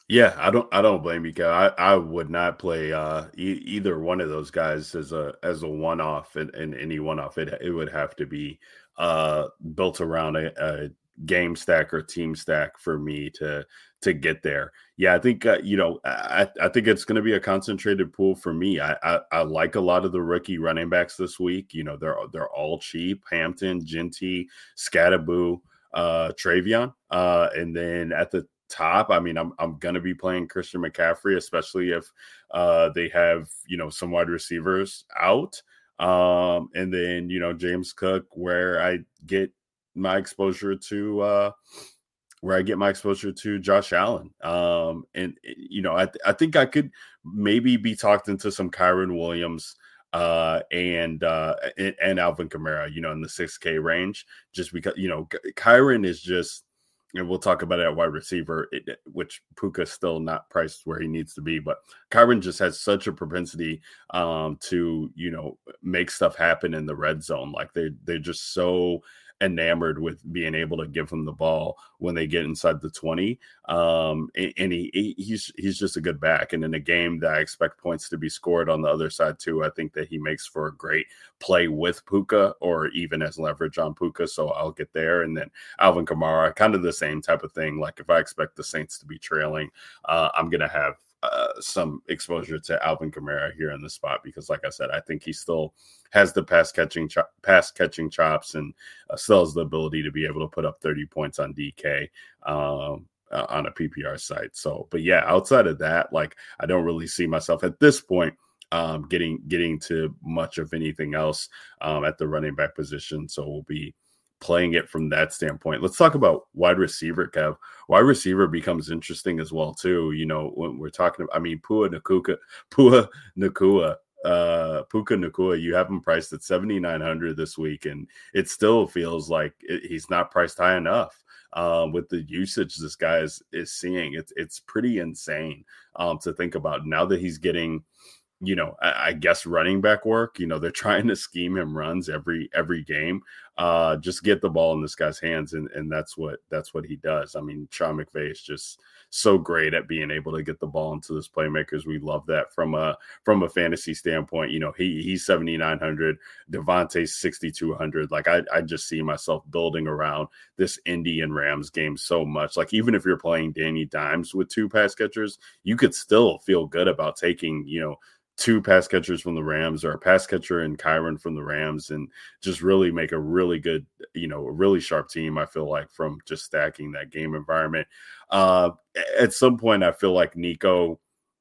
E: Yeah, I don't I don't blame you, Kev. I, I would not play uh, e- either one of those guys as a as a one off in, in any one off. It it would have to be uh, built around a, a game stack or team stack for me to to get there. Yeah, I think uh, you know I I think it's going to be a concentrated pool for me. I, I I like a lot of the rookie running backs this week. You know they're they're all cheap. Hampton, Ginty, Scattaboo, uh, Travion, uh, and then at the top, I mean, I'm I'm gonna be playing Christian McCaffrey, especially if uh, they have you know some wide receivers out, um, and then you know James Cook, where I get my exposure to uh, where I get my exposure to Josh Allen, um, and you know I I think I could maybe be talked into some Kyron Williams. Uh, and uh, and, and Alvin Kamara, you know, in the six K range, just because you know Kyron is just. And we'll talk about it at wide receiver, it, which Puka's still not priced where he needs to be. But Kyron just has such a propensity um, to, you know, make stuff happen in the red zone. Like they, they're just so enamored with being able to give him the ball when they get inside the twenty. Um, and and he, he's he's just a good back. And in a game that I expect points to be scored on the other side too, I think that he makes for a great play with Puka or even as leverage on Puka. So I'll get there. And then Alvin Kamara, kind of the same type of thing. Like if I expect the Saints to be trailing, uh, I'm going to have Uh, some exposure to Alvin Kamara here in the spot because, like I said, I think he still has the pass catching cho- pass catching chops and uh, still has the ability to be able to put up thirty points on D K um, uh, on a P P R site. So, but yeah, outside of that, like I don't really see myself at this point um, getting getting to much of anything else um, at the running back position. So we'll be playing it from that standpoint. Let's talk about wide receiver, Kev. Wide receiver becomes interesting as well, too. You know, when we're talking about, I mean, Pua Nakua, Pua Nakua, uh, Puka Nakua, you have him priced at seventy-nine hundred this week, and it still feels like it, he's not priced high enough. Um, with the usage this guy is, is seeing, it's, it's pretty insane um, to think about now that he's getting, you know, I, I guess running back work. You know, they're trying to scheme him runs every every game. Uh, just get the ball in this guy's hands, and and that's what that's what he does. I mean, Sean McVay is just so great at being able to get the ball into his playmakers. We love that from a from a fantasy standpoint. You know, he he's seventy-nine hundred, Devontae's sixty-two hundred. Like I I just see myself building around this Indy and Rams game so much. Like even if you're playing Danny Dimes with two pass catchers, you could still feel good about taking, you know, two pass catchers from the Rams or a pass catcher and Kyron from the Rams and just really make a really good, you know, a really sharp team, I feel like, from just stacking that game environment. Uh, at some point, I feel like Nico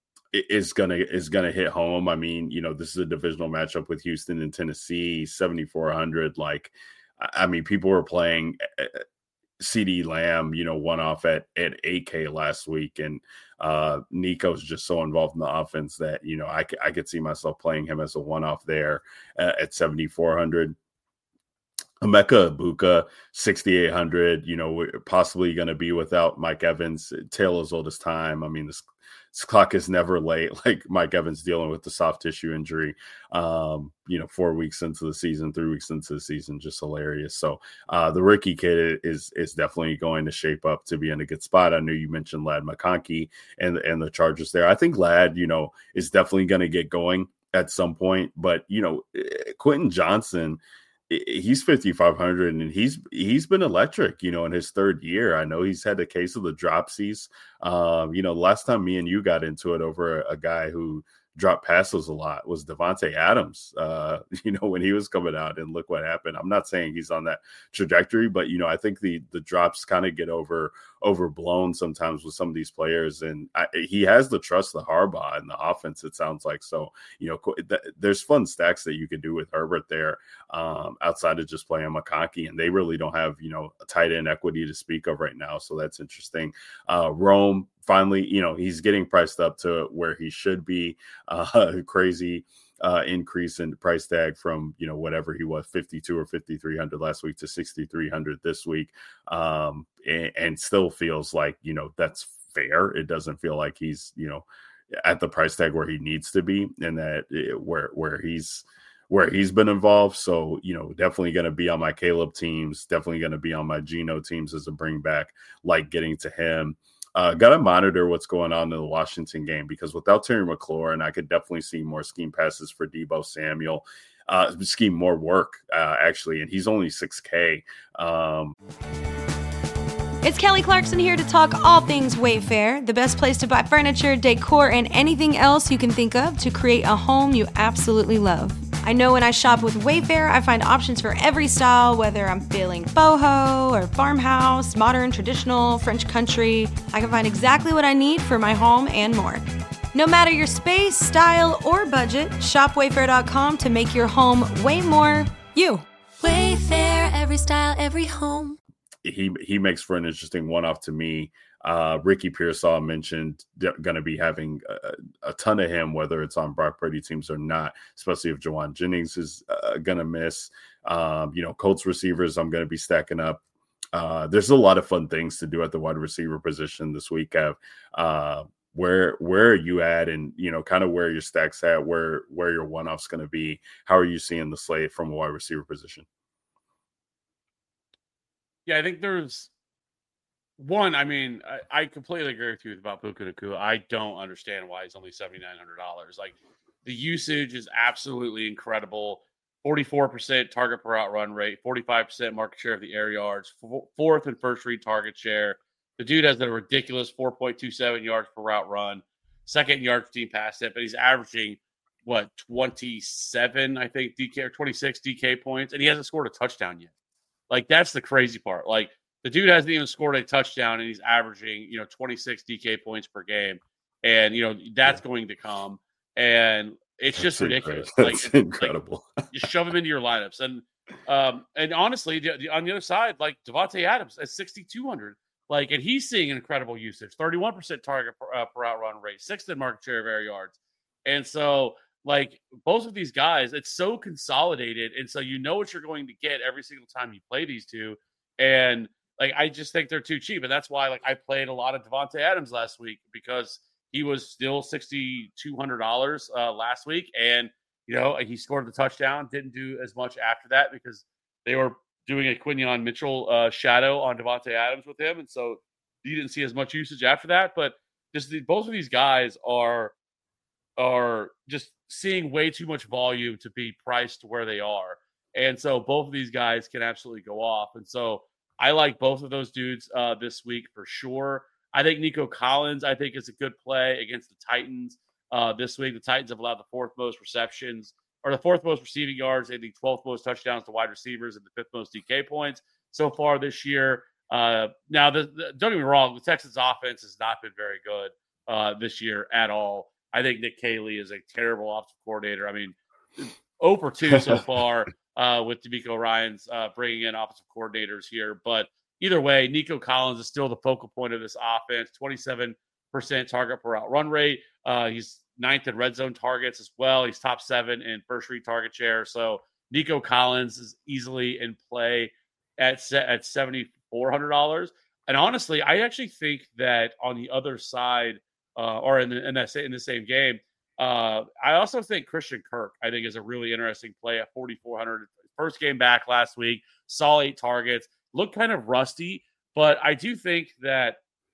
E: is gonna is gonna hit home. I mean, you know, this is a divisional matchup with Houston and Tennessee, seventy-four hundred. Like, I mean, people were playing CeeDee Lamb, you know, one off at, at eight K last week. And uh, Nico's just so involved in the offense that, you know, I, I could see myself playing him as a one off there uh, at seventy-four hundred. Emeka Egbuka, sixty-eight hundred, you know, we're possibly going to be without Mike Evans, tail as old as time. I mean, this, this clock is never late. Like Mike Evans dealing with the soft tissue injury, um, you know, four weeks into the season, three weeks into the season, just hilarious. So uh, the rookie kid is is definitely going to shape up to be in a good spot. I know you mentioned Ladd McConkey and, and the Chargers there. I think Ladd, you know, is definitely going to get going at some point. But, you know, Quentin Johnson, he's fifty-five hundred and he's he's been electric, you know, in his third year. I know he's had a case of the dropsies. Um, you know, last time me and you got into it over a, a guy who dropped passes a lot was Devontae Adams, uh, you know, when he was coming out, and look what happened. I'm not saying he's on that trajectory, but, you know, I think the the drops kind of get over overblown sometimes with some of these players. And I, he has the trust of Harbaugh in the offense, it sounds like. So, you know, th- there's fun stacks that you could do with Herbert there um, outside of just playing McConkey. And they really don't have, you know, a tight end equity to speak of right now. So that's interesting. Uh, Rome, finally, you know, he's getting priced up to where he should be. Uh, crazy uh, increase in the price tag from, you know, whatever he was, fifty-two or fifty-three hundred last week to sixty-three hundred this week. Um, and, and still feels like, you know, that's fair. It doesn't feel like he's, you know, at the price tag where he needs to be, and that it, where, where he's, where he's been involved. So, you know, definitely going to be on my Caleb teams, definitely going to be on my Geno teams as a bring back, like getting to him. Uh, Got to monitor what's going on in the Washington game, because without Terry McLaurin, I could definitely see more scheme passes for Deebo Samuel, uh, scheme more work, uh, actually, and he's only six K. Um,
A: It's Kelly Clarkson here to talk all things Wayfair, the best place to buy furniture, decor, and anything else you can think of to create a home you absolutely love. I know when I shop with Wayfair, I find options for every style, whether I'm feeling boho or farmhouse, modern, traditional, French country. I can find exactly what I need for my home and more. No matter your space, style, or budget, shop wayfair dot com to make your home way more you.
B: Wayfair, every style, every home.
E: he he makes for an interesting one-off to me. Uh, Ricky Pearsall mentioned going to be having a, a ton of him, whether it's on Brock Purdy teams or not, especially if Jawan Jennings is uh, going to miss. Um, you know, Colts receivers, I'm going to be stacking up. Uh, there's a lot of fun things to do at the wide receiver position this week. Kev. Uh, where where are you at, and you know, kind of where your stacks at, where where your one-off's going to be? How are you seeing the slate from a wide receiver position?
F: Yeah, I think there's one. I mean, I, I completely agree with you about Puka Nacua. I don't understand why he's only seventy-nine hundred dollars. Like, the usage is absolutely incredible. forty-four percent target per out run rate, forty-five percent market share of the air yards, f- fourth and first read target share. The dude has a ridiculous four point two seven yards per route run, second yards per team pass hit, but he's averaging, what, twenty-seven, I think, D K or twenty-six D K points, and he hasn't scored a touchdown yet. Like, that's the crazy part. Like, the dude hasn't even scored a touchdown, and he's averaging, you know, twenty-six D K points per game. And, you know, that's going to come. And it's
E: That's
F: just ridiculous.
E: Incredible.
F: Like,
E: That's incredible.
F: Like, just shove him into your lineups. And um, and honestly, the, the, on the other side, like Devontae Adams at sixty-two hundred, like, and he's seeing incredible usage, thirty-one percent target per, uh, per out run rate, sixth in market share of air yards. And so, like, both of these guys, it's so consolidated. And so you know what you're going to get every single time you play these two. And, like, I just think they're too cheap. And that's why, like, I played a lot of Devontae Adams last week, because he was still six thousand two hundred dollars uh, last week. And, you know, he scored the touchdown, didn't do as much after that because they were doing a Quinyon Mitchell uh, shadow on Devontae Adams with him. And so you didn't see as much usage after that. But just the, both of these guys are are just seeing way too much volume to be priced where they are. And so both of these guys can absolutely go off. And so I like both of those dudes uh, this week for sure. I think Nico Collins, I think, is a good play against the Titans uh, this week. The Titans have allowed the fourth most receptions, or the fourth most receiving yards, and the twelfth most touchdowns to wide receivers, and the fifth most D K points so far this year. Uh, now, the, the, don't get me wrong, the Texans' offense has not been very good uh, this year at all. I think Nick Caley is a terrible offensive coordinator. I mean, zero for two so far uh, with DeMeco Ryans uh, bringing in offensive coordinators here. But either way, Nico Collins is still the focal point of this offense, twenty-seven percent target per out run rate. Uh, he's ninth in red zone targets as well. He's top seven in first read target share. So Nico Collins is easily in play at at seventy-four hundred dollars. And honestly, I actually think that on the other side, uh, or in the, in, that, in the same game, uh, I also think Christian Kirk, I think, is a really interesting play at forty-four hundred. First game back last week, saw eight targets, looked kind of rusty, but I do think that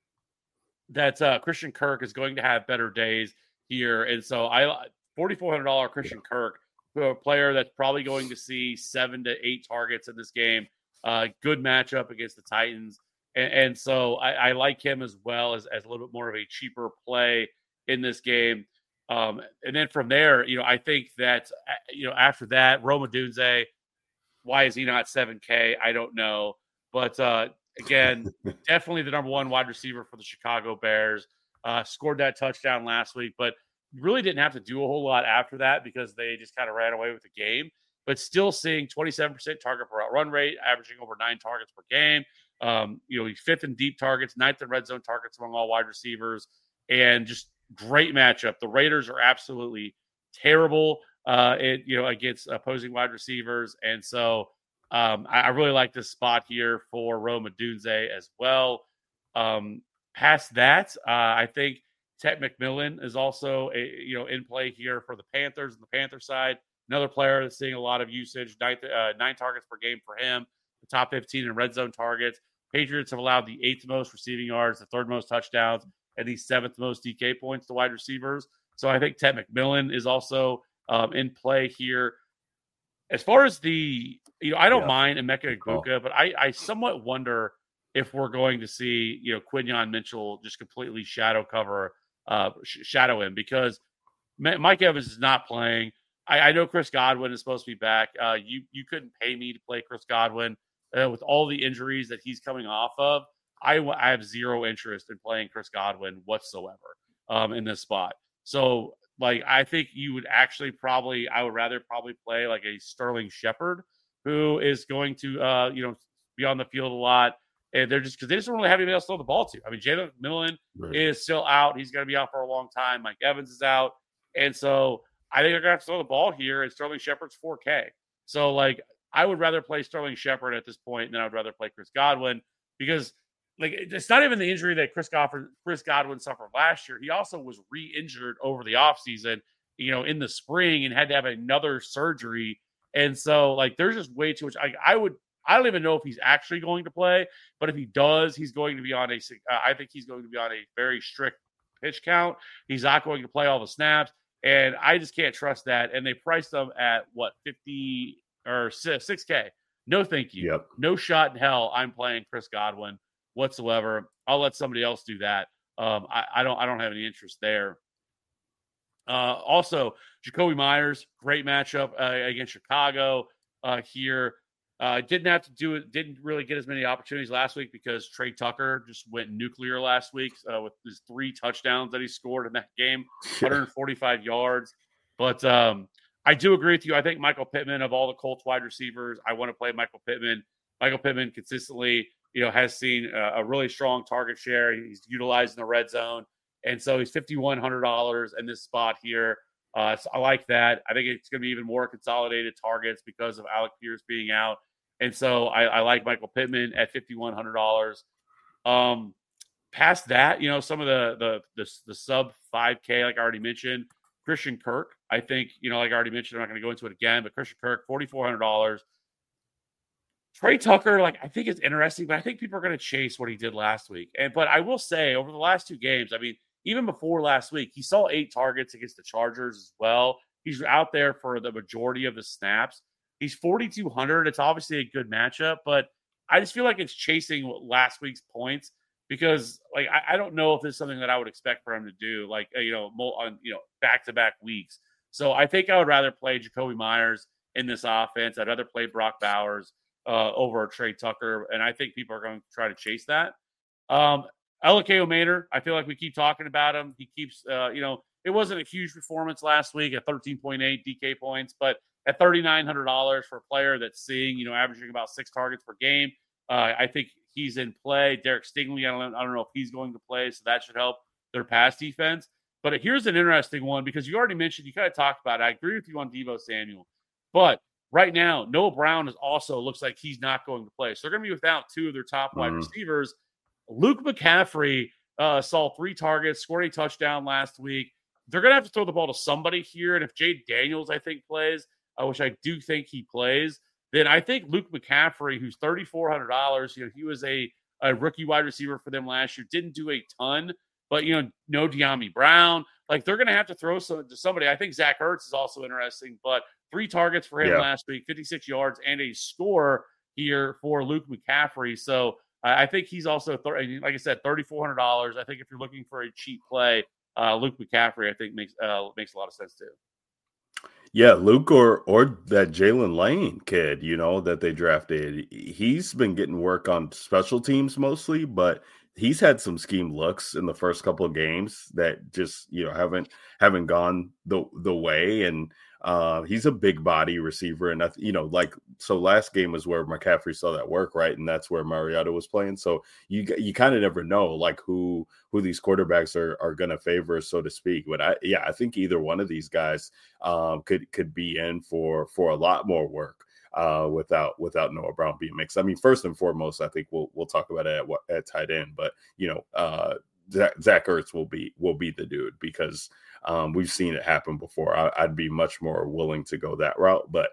F: that uh, Christian Kirk is going to have better days here. And so I forty-four hundred dollars Christian Kirk, a player that's probably going to see seven to eight targets in this game. Uh, good matchup against the Titans. And, and so I, I like him as well as, as a little bit more of a cheaper play in this game. Um, and then from there, you know, I think that, you know, after that, Rome Odunze, why is he not seven K? I don't know. But uh, again, definitely the number one wide receiver for the Chicago Bears. Uh, scored that touchdown last week, but really didn't have to do a whole lot after that because they just kind of ran away with the game. But still seeing twenty-seven percent target per out run rate, averaging over nine targets per game. Um, you know, he's fifth in deep targets, ninth in red zone targets among all wide receivers, and just great matchup. The Raiders are absolutely terrible, uh, it, you know, against opposing wide receivers, and so um, I, I really like this spot here for Rome Odunze as well. Um, past that, uh, I think Ted McMillan is also a, you know, in play here for the Panthers and the Panther side. Another player that's seeing a lot of usage, nine, uh, nine targets per game for him, the top fifteen in red zone targets. Patriots have allowed the eighth most receiving yards, the third most touchdowns, and the seventh most D K points to wide receivers. So I think Ted McMillan is also um, in play here. As far as the, you know, I don't yeah. mind Emeka Egbuka, but I, I somewhat wonder if we're going to see, you know, Quinyon Mitchell just completely shadow cover, uh, sh- shadow him because Mike Evans is not playing. I, I know Chris Godwin is supposed to be back. Uh, you you couldn't pay me to play Chris Godwin uh, with all the injuries that he's coming off of. I, I have zero interest in playing Chris Godwin whatsoever um, in this spot. So, like, I think you would actually probably, I would rather probably play like a Sterling Shepard who is going to, uh, you know, be on the field a lot. And they're just because they just don't really have anybody else to throw the ball to. I mean, Jalen McMillan right. is still out. He's going to be out for a long time. Mike Evans is out. And so I think they're going to have to throw the ball here. And Sterling Shepard's four K. So, like, I would rather play Sterling Shepard at this point than I would rather play Chris Godwin because, like, it's not even the injury that Chris Godwin, Chris Godwin suffered last year. He also was re-injured over the offseason, you know, in the spring and had to have another surgery. And so, like, there's just way too much. I, I would, I don't even know if he's actually going to play, but if he does, he's going to be on a, uh, I think he's going to be on a very strict pitch count. He's not going to play all the snaps. And I just can't trust that. And they priced him at what, fifty or six K. No, thank you.
E: Yep.
F: No shot in hell I'm playing Chris Godwin whatsoever. I'll let somebody else do that. Um, I, I don't I don't have any interest there. Uh, also, Jacoby Myers, great matchup uh, against Chicago uh, here. Uh, didn't have to do it. Didn't really get as many opportunities last week because Trey Tucker just went nuclear last week uh, with his three touchdowns that he scored in that game, one hundred forty-five yards. But um, I do agree with you. I think Michael Pittman, of all the Colts wide receivers, I want to play Michael Pittman. Michael Pittman consistently, you know, has seen a, a really strong target share. He's utilized in the red zone. And so he's five thousand one hundred dollars in this spot here. Uh, so I like that. I think it's going to be even more consolidated targets because of Alec Pierce being out. And so I, I like Michael Pittman at five thousand one hundred dollars. Um, past that, you know, some of the, the, the, the sub five K, like I already mentioned, Christian Kirk, I think, you know, like I already mentioned, I'm not going to go into it again, but Christian Kirk, four thousand four hundred dollars. Trey Tucker, like, I think it's interesting, but I think people are going to chase what he did last week. And but I will say, over the last two games, I mean, even before last week, he saw eight targets against the Chargers as well. He's out there for the majority of the snaps. He's four thousand two hundred. It's obviously a good matchup, but I just feel like it's chasing last week's points because, like, I, I don't know if this is something that I would expect for him to do, like, you know, on, you know, back-to-back weeks. So I think I would rather play Jacoby Myers in this offense. I'd rather play Brock Bowers uh, over Trey Tucker, and I think people are going to try to chase that. Um, Elakeo Maynard, I feel like we keep talking about him. He keeps, uh, you know, it wasn't a huge performance last week at thirteen point eight D K points, but at three thousand nine hundred dollars for a player that's seeing, you know, averaging about six targets per game, uh, I think he's in play. Derek Stingley, I don't, I don't know if he's going to play, so that should help their pass defense. But here's an interesting one because you already mentioned, you kind of talked about it. I agree with you on Deebo Samuel. But right now, Noah Brown is also looks like he's not going to play. So they're going to be without two of their top mm-hmm. wide receivers. Luke McCaffrey uh, saw three targets, scored a touchdown last week. They're going to have to throw the ball to somebody here. And if Jade Daniels, I think, plays, uh, which I do think he plays, then I think Luke McCaffrey, who's three thousand four hundred dollars, you know, he was a, a rookie wide receiver for them last year, didn't do a ton, but, you know, no De'Ami Brown. Like, they're going to have to throw some, to somebody. I think Zach Ertz is also interesting, but three targets for him yeah. last week, fifty-six yards, and a score here for Luke McCaffrey. So uh, I think he's also, th- like I said, three thousand four hundred dollars. I think if you're looking for a cheap play, uh, Luke McCaffrey, I think makes uh, makes a lot of sense too.
E: Yeah, Luke or or that Jalen Lane kid, you know, that they drafted. He's been getting work on special teams mostly, but he's had some scheme looks in the first couple of games that just, you know, haven't haven't gone the the way. And uh, he's a big body receiver, and you know, like so last game was where McCaffrey saw that work, right? And that's where Mariota was playing. So you you kind of never know like who who these quarterbacks are are going to favor, so to speak. But I yeah, I think either one of these guys um, could could be in for for a lot more work. Uh, without without Noah Brown being mixed. I mean, first and foremost, I think we'll we'll talk about it at at tight end. But you know, uh, Zach, Zach Ertz will be will be the dude because um, we've seen it happen before. I, I'd be much more willing to go that route. But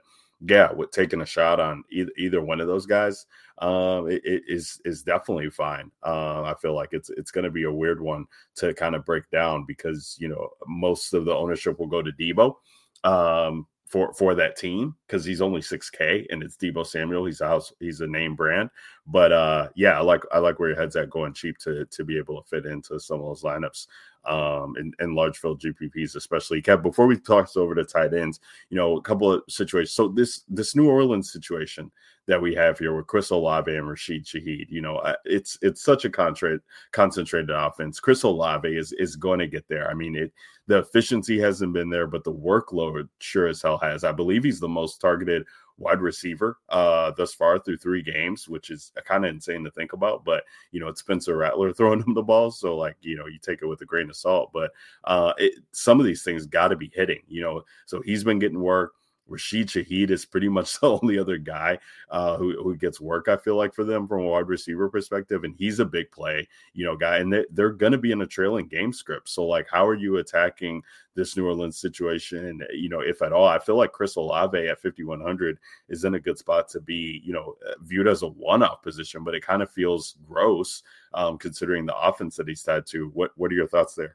E: yeah, with taking a shot on either, either one of those guys, um, it, it is is definitely fine. Uh, I feel like it's it's going to be a weird one to kind of break down because, you know, most of the ownership will go to Debo um, for for that team because he's only six K and it's Debo Samuel. He's a house, he's a name brand. But uh, yeah, I like I like where your head's at going cheap to to be able to fit into some of those lineups um in, in large field G P Ps, especially. Kev, before we toss over to tight ends, you know, a couple of situations. So this this New Orleans situation that we have here with Chris Olave and Rashid Shaheed, you know, it's it's such a concentrated concentrated offense. Chris Olave is is going to get there. I mean, it the efficiency hasn't been there, but the workload sure as hell has. I believe he's the most targeted wide receiver uh thus far through three games, which is kind of insane to think about. But you know, it's Spencer Rattler throwing him the ball, so like, you know, you take it with a grain of salt. But uh it, some of these things got to be hitting, you know. So he's been getting work. Rashid Shaheed is pretty much the only other guy uh, who, who gets work, I feel like, for them from a wide receiver perspective. And he's a big play, you know, guy. And they, they're going to be in a trailing game script. So, like, how are you attacking this New Orleans situation, you know, if at all? I feel like Chris Olave at fifty-one hundred is in a good spot to be, you know, viewed as a one-off position, but it kind of feels gross um, considering the offense that he's tied to. What, what are your thoughts there?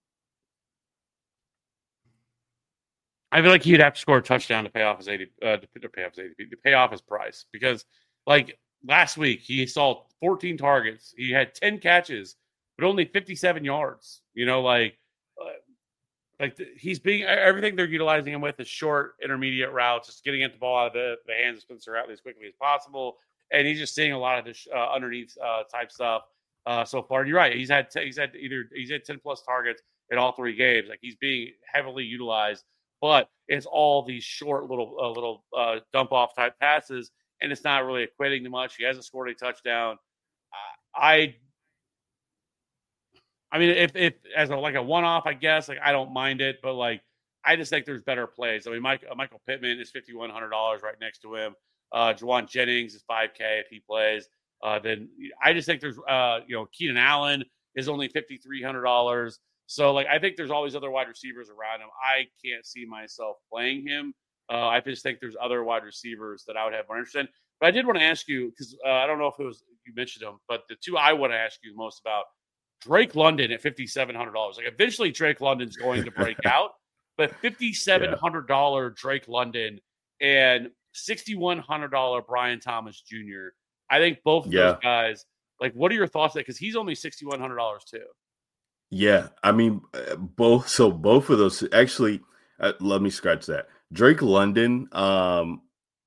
F: I feel like he'd have to score a touchdown to pay off his eighty, uh, to pay off his eighty, to pay off his price. Because, like last week, he saw fourteen targets, he had ten catches, but only fifty-seven yards. You know, like, uh, like the, he's being everything they're utilizing him with is short, intermediate routes, just getting at the ball out of the, the hands of Spencer Rattler as quickly as possible, and he's just seeing a lot of this uh, underneath uh, type stuff uh, so far. And you're right, he's had t- he's had either he's had ten plus targets in all three games. Like, he's being heavily utilized. But it's all these short little uh, little uh, dump off type passes, and it's not really equating to much. He hasn't scored a touchdown. Uh, I, I mean, if if as a like a one off, I guess, like, I don't mind it, but like, I just think there's better plays. I mean, Mike, uh, Michael Pittman is fifty-one hundred dollars right next to him. Uh, Juwan Jennings is five K if he plays. Uh, then I just think there's uh, you know, Keenan Allen is only fifty-three hundred dollars. So, like, I think there's always other wide receivers around him. I can't see myself playing him. Uh, I just think there's other wide receivers that I would have more interest in. But I did want to ask you, because uh, I don't know if it was you mentioned them, but the two I want to ask you most about, Drake London at fifty-seven hundred dollars. Like, eventually Drake London's going to break out, but fifty-seven hundred dollars yeah. Drake London and sixty-one hundred dollars Brian Thomas Junior I think both of yeah. those guys, like, what are your thoughts on that? Because he's only sixty-one hundred dollars too.
E: Yeah, I mean, both. So both of those actually. Uh, let me scratch that. Drake London. Um,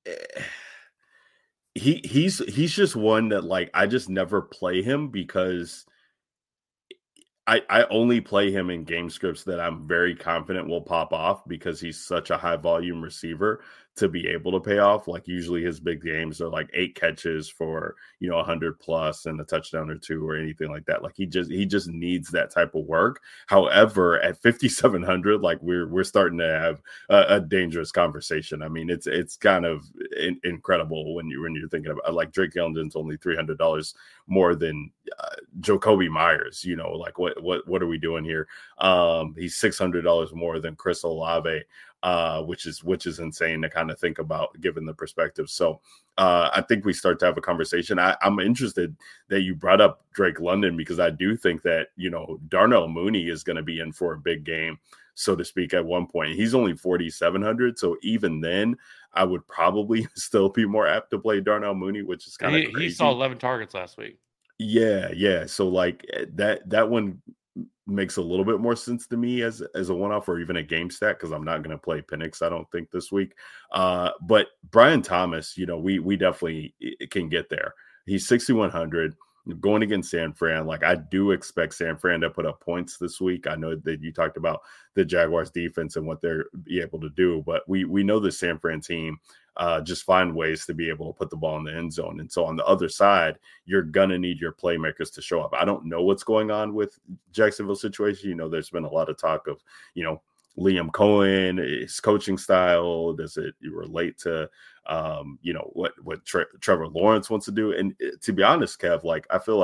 E: he he's he's just one that, like, I just never play him because I I only play him in game scripts that I'm very confident will pop off because he's such a high volume receiver to be able to pay off. Like, usually his big games are like eight catches for, you know, a hundred plus and a touchdown or two or anything like that. Like, he just, he just needs that type of work. However, at fifty-seven hundred, like, we're, we're starting to have a, a dangerous conversation. I mean, it's, it's kind of in, incredible when you, when you're thinking about, like, Drake London's only three hundred dollars more than uh, Jacoby Myers, you know, like, what, what, what are we doing here? Um, he's six hundred dollars more than Chris Olave. Uh, which is which is insane to kind of think about given the perspective. So uh, I think we start to have a conversation. I, I'm interested that you brought up Drake London because I do think that, you know, Darnell Mooney is going to be in for a big game, so to speak, at one point. He's only forty-seven hundred, so even then, I would probably still be more apt to play Darnell Mooney, which is kind of crazy.
F: He saw eleven targets last week.
E: Yeah, yeah. So, like, that that one makes a little bit more sense to me as as a one-off or even a game stack because I'm not going to play Penix, I don't think, this week. Uh, but Brian Thomas, you know, we we definitely can get there. He's sixty-one hundred going against San Fran. Like, I do expect San Fran to put up points this week. I know that you talked about the Jaguars defense and what they're be able to do, but we we know the San Fran team uh, just find ways to be able to put the ball in the end zone. And so on the other side, you're going to need your playmakers to show up. I don't know what's going on with Jacksonville situation. You know, there's been a lot of talk of, you know, Liam Cohen, his coaching style. Does it relate to, um, you know, what, what Tre- Trevor Lawrence wants to do? And to be honest, Kev, like, I feel like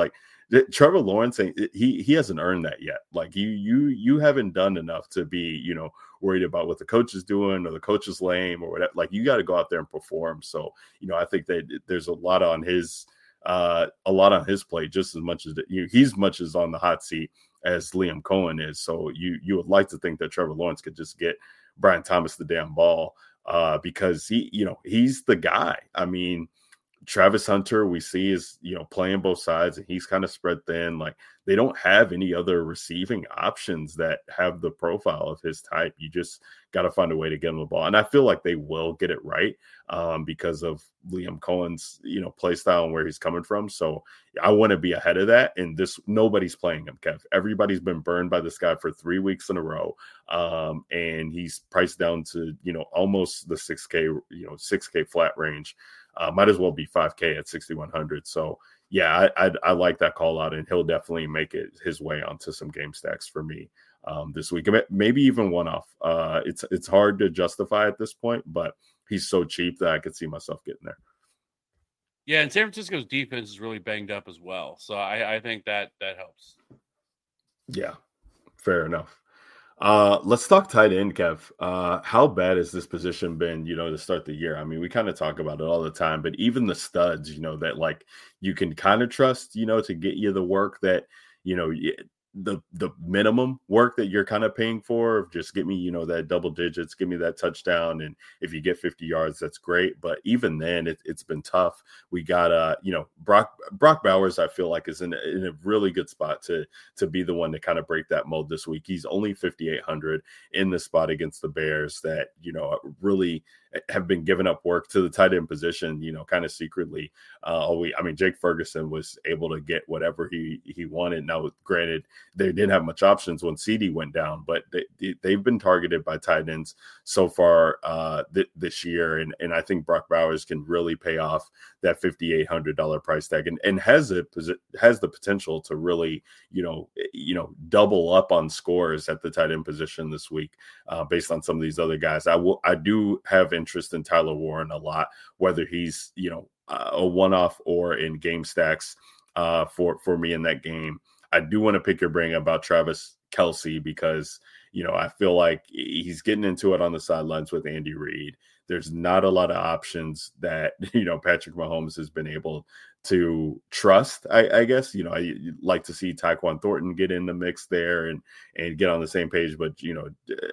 E: Trevor Lawrence, he he hasn't earned that yet. Like you you you haven't done enough to be, you know, worried about what the coach is doing or the coach is lame or whatever. Like you got to go out there and perform. So, you know, I think that there's a lot on his uh, a lot on his plate, just as much as the, you know, he's much as on the hot seat as Liam Cohen is. So you you would like to think that Trevor Lawrence could just get Brian Thomas the damn ball uh, because he, you know, he's the guy. I mean, Travis Hunter, we see is, you know, playing both sides and he's kind of spread thin. Like they don't have any other receiving options that have the profile of his type. You just got to find a way to get him the ball. And I feel like they will get it right um, because of Liam Cohen's, you know, play style and where he's coming from. So I want to be ahead of that. And this, nobody's playing him, Kev. Everybody's been burned by this guy for three weeks in a row. Um, and he's priced down to, you know, almost the six K, you know, six K flat range. Uh, might as well be five K at sixty-one hundred. So, yeah, I, I I like that call out, and he'll definitely make it his way onto some game stacks for me um, this week. Maybe even one off. Uh, it's it's hard to justify at this point, but he's so cheap that I could see myself getting there.
F: Yeah, and San Francisco's defense is really banged up as well. So I, I think that that helps.
E: Yeah, fair enough. Uh, let's talk tight end, Kev. Uh, how bad has this position been, you know, to start the year? I mean, we kind of talk about it all the time, but even the studs, you know, that like you can kind of trust, you know, to get you the work that, you know, the the minimum work that you're kind of paying for. Just get me, you know, that double digits, give me that touchdown. And if you get fifty yards, that's great. But even then, it, it's been tough. We got, uh, you know, Brock Brock Bowers, I feel like is in, in a really good spot to, to be the one to kind of break that mold this week. He's only fifty-eight hundred in the spot against the Bears that, you know, really have been giving up work to the tight end position, you know, kind of secretly. Uh, we, I mean, Jake Ferguson was able to get whatever he, he wanted. Now, granted, they didn't have much options when C D went down, but they, they've been targeted by tight ends so far uh, th- this year. And, and I think Brock Bowers can really pay off that fifty-eight hundred dollars price tag and, and has a, has the potential to really, you know, you know, double up on scores at the tight end position this week uh, based on some of these other guys. I will, I do have interest in Tyler Warren a lot, whether he's, you know, a one-off or in game stacks uh, for, for me in that game. I do want to pick your brain about Travis Kelce because, you know, I feel like he's getting into it on the sidelines with Andy Reid. There's not a lot of options that, you know, Patrick Mahomes has been able to trust, I, I guess. You know, I like to see Tyquan Thornton get in the mix there and and get on the same page. But, you know,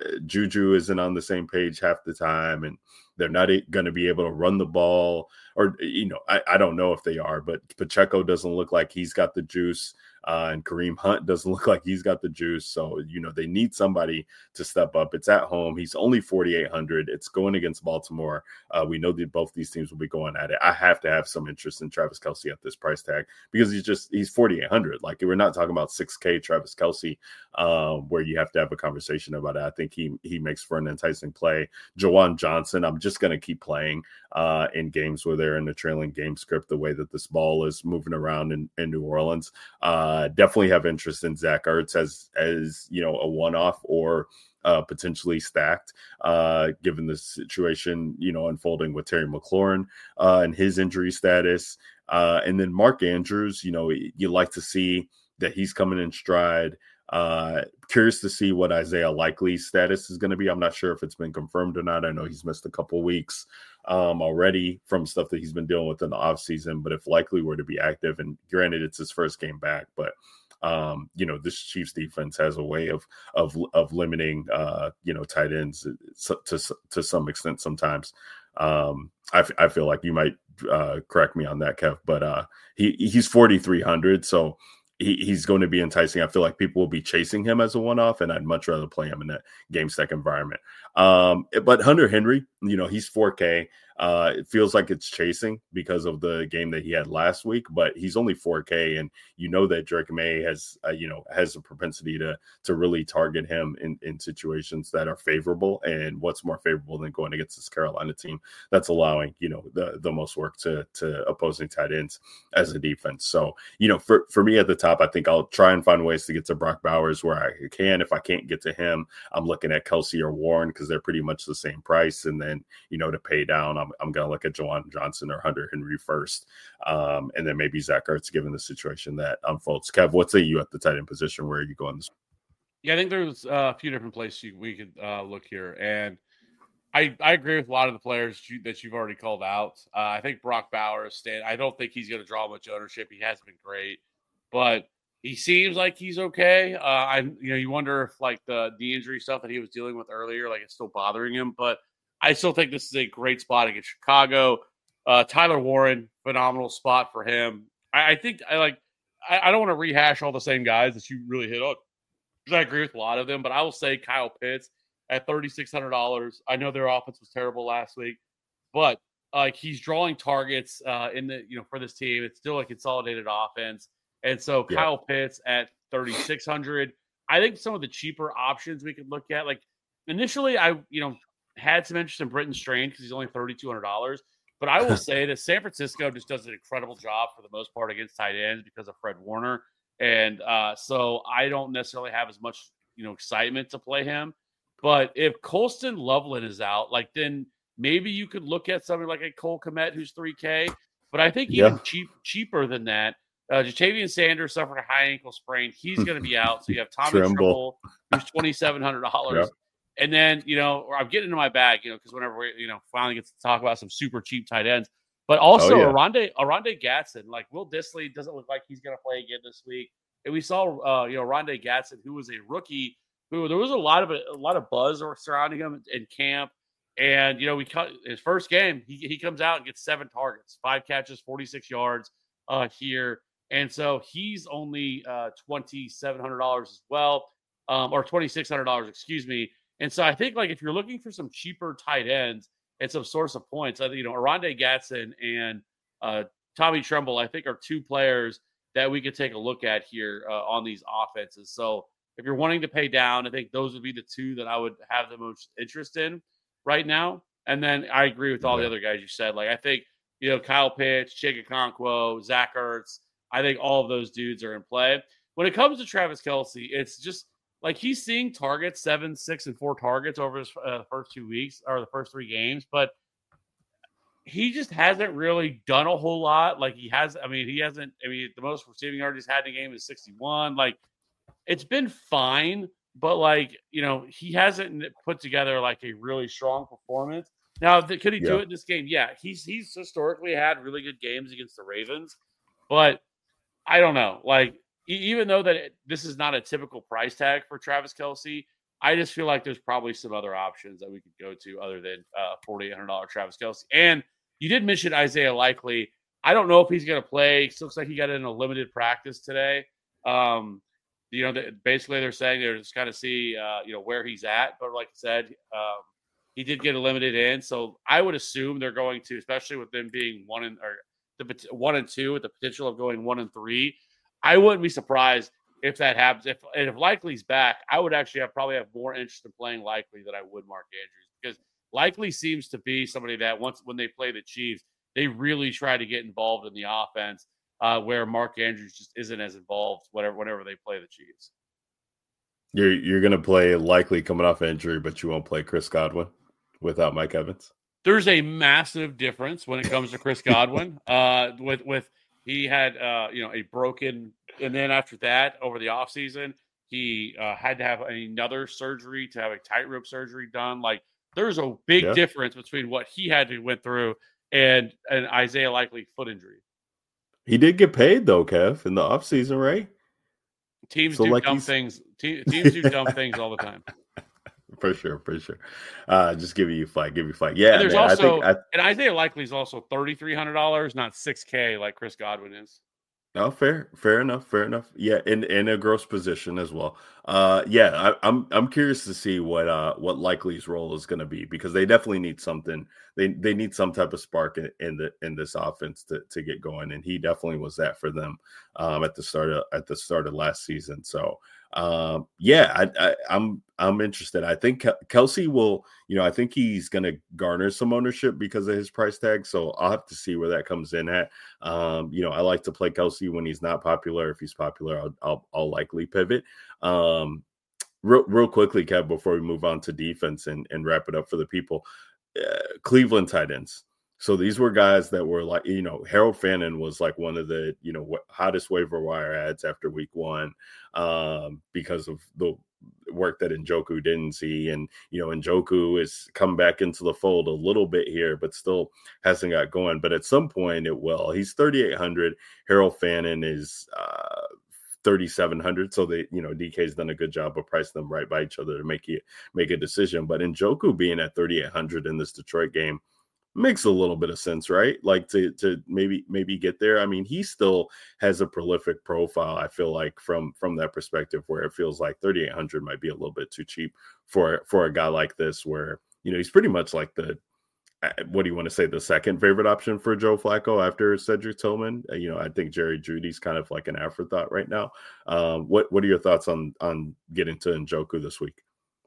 E: Juju isn't on the same page half the time, and they're not going to be able to run the ball. Or, you know, I, I don't know if they are, but Pacheco doesn't look like he's got the juice. Uh, and Kareem Hunt doesn't look like he's got the juice. So, you know, they need somebody to step up. It's at home. He's only forty-eight hundred. It's going against Baltimore. Uh, we know that both these teams will be going at it. I have to have some interest in Travis Kelce at this price tag because he's just, he's forty-eight hundred. Like, we're not talking about six K Travis Kelce um, where you have to have a conversation about it. I think he, he makes for an enticing play. Jawan Johnson, I'm just going to keep playing uh, in games where they're in the trailing game script, the way that this ball is moving around in, in New Orleans. Uh, Uh, definitely have interest in Zach Ertz as, as you know, a one-off or uh, potentially stacked, uh, given the situation, you know, unfolding with Terry McLaurin uh, and his injury status. Uh, and then Mark Andrews, you know, you like to see that he's coming in stride. Uh, curious to see what Isaiah Likely's status is going to be. I'm not sure if it's been confirmed or not. I know he's missed a couple weeks um, already from stuff that he's been dealing with in the offseason. But if Likely were to be active, and granted it's his first game back, but um, you know, this Chiefs defense has a way of of of limiting uh, you know, tight ends to to some extent sometimes. Um, I, f- I feel like you might uh, correct me on that, Kev, but uh, he he's forty-three hundred, so He, he's going to be enticing. I feel like people will be chasing him as a one-off, and I'd much rather play him in that game stack environment. Um, but Hunter Henry, you know, he's four K. Uh, it feels like it's chasing because of the game that he had last week, but he's only four K, and you know that Drake May has, uh, you know, has a propensity to to really target him in, in situations that are favorable. And what's more favorable than going against this Carolina team that's allowing, you know, the the most work to to opposing tight ends as a defense. So, you know, for for me at the top, I think I'll try and find ways to get to Brock Bowers where I can. If I can't get to him, I'm looking at Kelce or Warren because they're pretty much the same price. And then, you know, to pay down, I'm, I'm going to look at Jawan Johnson or Hunter Henry first. Um, and then maybe Zach Ertz, given the situation that unfolds. Kev, what say you at the tight end position? Where are you going this?
F: Yeah, I think there's uh, a few different places you, we could uh, look here. And I, I agree with a lot of the players you, that you've already called out. Uh, I think Brock Bowers, stand, I don't think he's going to draw much ownership. He has been great, but he seems like he's okay. Uh, I, you know, you wonder if like the the injury stuff that he was dealing with earlier, like it's still bothering him. But I still think this is a great spot against Chicago. Uh, Tyler Warren, phenomenal spot for him. I, I think I like. I, I don't want to rehash all the same guys that you really hit on, because I agree with a lot of them. But I will say Kyle Pitts at thirty-six hundred dollars. I know their offense was terrible last week, but like uh, he's drawing targets uh, in the you know for this team. It's still a consolidated offense. And so
E: yeah.
F: Kyle Pitts at thirty-six hundred. I think some of the cheaper options we could look at, like initially I, you know, had some interest in Britton Strain because he's only thirty-two hundred dollars. But I will say that San Francisco just does an incredible job for the most part against tight ends because of Fred Warner. And uh, so I don't necessarily have as much, you know, excitement to play him. But if Colston Loveland is out, like then maybe you could look at something like a Cole Kmet who's three K. But I think even
E: yeah.
F: cheap, cheaper than that, Uh, Jatavian Sanders suffered a high ankle sprain. He's going to be out. So you have Tommy
E: Tremble.
F: Tremble, who's twenty-seven hundred dollars.
E: Yep.
F: And then, you know, I'm getting into my bag, you know, because whenever we, you know, finally get to talk about some super cheap tight ends. But also,
E: oh, yeah.
F: Aronde, Aronde Gatson, like Will Dissly doesn't look like he's going to play again this week. And we saw, uh, you know, Aronde Gatson, who was a rookie, who there was a lot of a lot of buzz surrounding him in camp. And, you know, we cut his first game, he, he comes out and gets seven targets, five catches, forty-six yards uh, here. And so he's only uh, twenty-seven hundred dollars as well, um, or twenty-six hundred dollars, excuse me. And so I think, like, if you're looking for some cheaper tight ends and some source of points, I think, you know, Aronde Gatson and uh, Tommy Tremble, I think, are two players that we could take a look at here uh, on these offenses. So if you're wanting to pay down, I think those would be the two that I would have the most interest in right now. And then I agree with all the other guys you said. Like, I think, you know, Kyle Pitts, Chig Okonkwo, Zach Ertz, I think all of those dudes are in play. When it comes to Travis Kelce, it's just like he's seeing targets, seven, six, and four targets over his uh, first two weeks or the first three games, but he just hasn't really done a whole lot. Like he has, I mean, he hasn't, I mean, the most receiving yards he's had in a game is sixty-one. Like it's been fine, but like, you know, he hasn't put together like a really strong performance. Now, th- could he
E: yeah.
F: do it in this game? Yeah, he's he's historically had really good games against the Ravens, but I don't know. Like, e- even though that it, this is not a typical price tag for Travis Kelce, I just feel like there's probably some other options that we could go to other than uh, forty-eight hundred dollars Travis Kelce. And you did mention Isaiah Likely. I don't know if he's going to play. It looks like he got in a limited practice today. Um, you know, the, basically they're saying they're just kind of see, uh, you know, where he's at. But like I said, um, he did get a limited in. So I would assume they're going to, especially with them being one and or the one and two with the potential of going one and three. I wouldn't be surprised if that happens. If and if Likely's back, I would actually have probably have more interest in playing Likely than I would Mark Andrews, because Likely seems to be somebody that once when they play the Chiefs, they really try to get involved in the offense, uh, where Mark Andrews just isn't as involved whatever whenever they play the Chiefs.
E: You're you're gonna play Likely coming off injury, but you won't play Chris Godwin without Mike Evans.
F: There's a massive difference when it comes to Chris Godwin. uh, with with he had uh, you know a broken, and then after that over the offseason, he uh, had to have another surgery to have a tightrope surgery done. Like there's a big
E: yeah.
F: difference between what he had to went through and an Isaiah Likely foot injury.
E: He did get paid though, Kev, in the offseason, right?
F: Teams
E: so
F: do
E: like
F: dumb
E: he's...
F: things. Te- teams do dumb things all the time.
E: For sure, for sure. Uh, just give you flag, give you flag. Yeah,
F: and there's
E: man,
F: also,
E: I think I...
F: and Isaiah Likely is also thirty-three hundred dollars, not six K like Chris Godwin is.
E: Oh, fair, fair enough, fair enough. Yeah, in, in a gross position as well. Uh, yeah, I, I'm I'm curious to see what uh what Likely's role is going to be, because they definitely need something. They they need some type of spark in, in the in this offense to, to get going, and he definitely was that for them um, at the start of at the start of last season. So um, yeah, I, I, I'm I'm interested. I think Kelce will, you know, I think he's going to garner some ownership because of his price tag. So I'll have to see where that comes in at. Um, you know, I like to play Kelce when he's not popular. If he's popular, I'll I'll, I'll likely pivot. Um, real real quickly, Kev, before we move on to defense and and wrap it up for the people. uh, Cleveland tight ends. So these were guys that were like, you know, Harold Fannin was like one of the, you know, hottest waiver wire ads after week one um, because of the work that Njoku didn't see. And, you know, Njoku is come back into the fold a little bit here, but still hasn't got going. But at some point it will. He's thirty-eight hundred. Harold Fannin is uh, thirty-seven hundred. So they, you know, D K's done a good job of pricing them right by each other to make you make a decision. But Njoku being at thirty-eight hundred in this Detroit game makes a little bit of sense, right? Like to to maybe maybe get there. I mean, he still has a prolific profile, I feel like, from from that perspective, where it feels like thirty-eight hundred might be a little bit too cheap for for a guy like this, where, you know, he's pretty much like the, what do you want to say, the second favorite option for Joe Flacco after Cedric Tillman. Uh, you know, I think Jerry Jeudy's kind of like an afterthought right now. Um, what what are your thoughts on on getting to Njoku this week?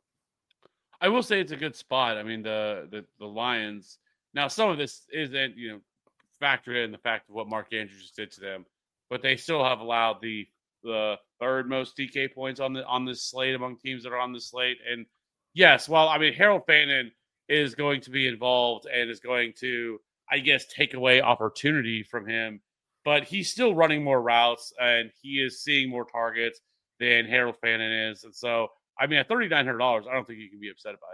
F: I will say it's a good spot. I mean, the the, the Lions. Now, some of this isn't, you know, factored in the fact of what Mark Andrews just did to them, but they still have allowed the the third most D K points on the on this slate among teams that are on this slate. And yes, well, I mean, Harold Fannin is going to be involved and is going to, I guess, take away opportunity from him, but he's still running more routes and he is seeing more targets than Harold Fannin is. And so, I mean, at thirty-nine hundred dollars, I don't think you can be upset about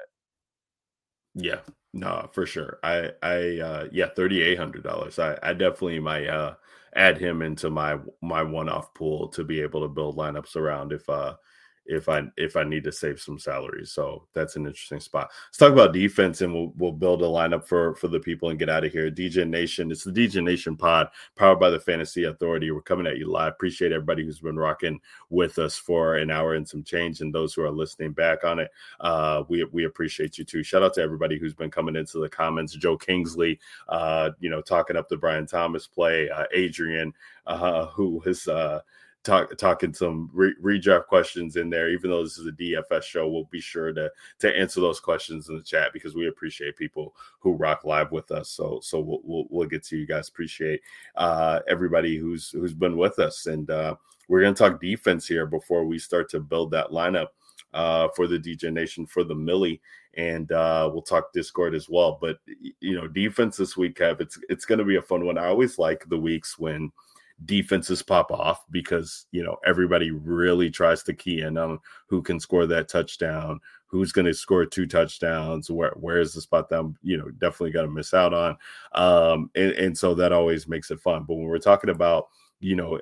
F: it.
E: Yeah, no, for sure. I, I, uh, yeah, thirty-eight hundred dollars. I, I definitely might uh, add him into my my one-off pool to be able to build lineups around if uh if I if I need to save some salaries. So that's an interesting spot. Let's talk about defense, and we'll we'll build a lineup for for the people and get out of here. D J Nation, it's the D J Nation pod powered by the Fantasy Authority. We're coming at you live. Appreciate everybody who's been rocking with us for an hour and some change, and those who are listening back on it. Uh, we we appreciate you too. Shout out to everybody who's been coming into the comments. Joe Kingsley, uh, you know, talking up the Brian Thomas play. Uh, Adrian, uh, who has uh, Talk, talking some re- redraft questions in there. Even though this is a D F S show, we'll be sure to to answer those questions in the chat because we appreciate people who rock live with us. So so we'll we'll, we'll get to you guys. Appreciate uh, everybody who's who's been with us, and uh, we're going to talk defense here before we start to build that lineup uh, for the D J Nation for the Millie, and uh, we'll talk Discord as well. But you know, defense this week, Kev, it's it's going to be a fun one. I always like the weeks when defenses pop off because, you know, everybody really tries to key in on who can score that touchdown, who's going to score two touchdowns, where where's the spot that I'm, you know, definitely got to miss out on. Um, and, and so that always makes it fun. But when we're talking about, you know,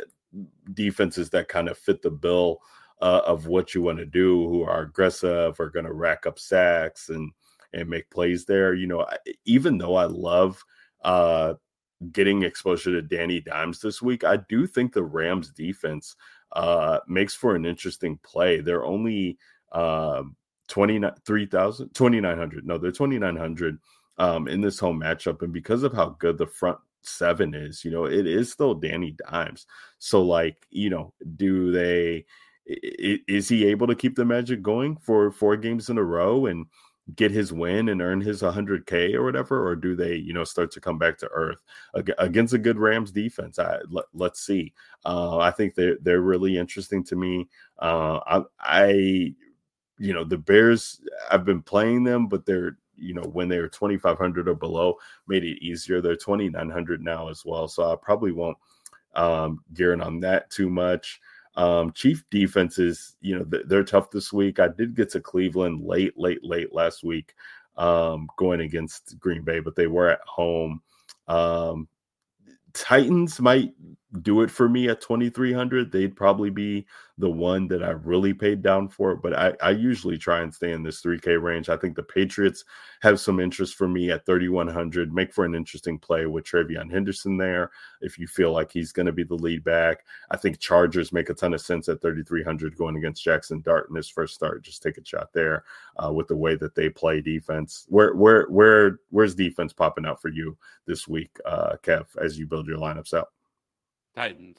E: defenses that kind of fit the bill uh, of what you want to do, who are aggressive, are going to rack up sacks and, and make plays there, you know, even though I love uh, getting exposure to Danny Dimes this week, I do think the Rams defense uh, makes for an interesting play. They're only um, twenty-three thousand, twenty-nine hundred. No, they're twenty-nine hundred um, in this home matchup. And because of how good the front seven is, you know, it is still Danny Dimes. So like, you know, do they, is he able to keep the magic going for four games in a row and get his win and earn his one hundred K or whatever, or do they, you know, start to come back to earth against a good Rams defense? I, let, let's see. Uh, I think they're, they're really interesting to me. Uh, I, I, you know, the Bears, I've been playing them, but they're, you know, when they were twenty-five hundred or below, made it easier. They're twenty-nine hundred now as well. So I probably won't um, gear in on that too much. Um, Chief defenses, you know, they're tough this week. I did get to Cleveland late, late, late last week um, going against Green Bay, but they were at home. Um, Titans might do it for me at twenty-three hundred. They'd probably be the one that I really paid down for, but I, I usually try and stay in this three K range. I think the Patriots have some interest for me at thirty-one hundred. Make for an interesting play with Travion Henderson there if you feel like he's going to be the lead back. I think Chargers make a ton of sense at thirty-three hundred going against Jackson Dart in his first start. Just take a shot there uh, with the way that they play defense. Where where where where's defense popping out for you this week, uh, Kev, as you build your lineups out?
F: Titans.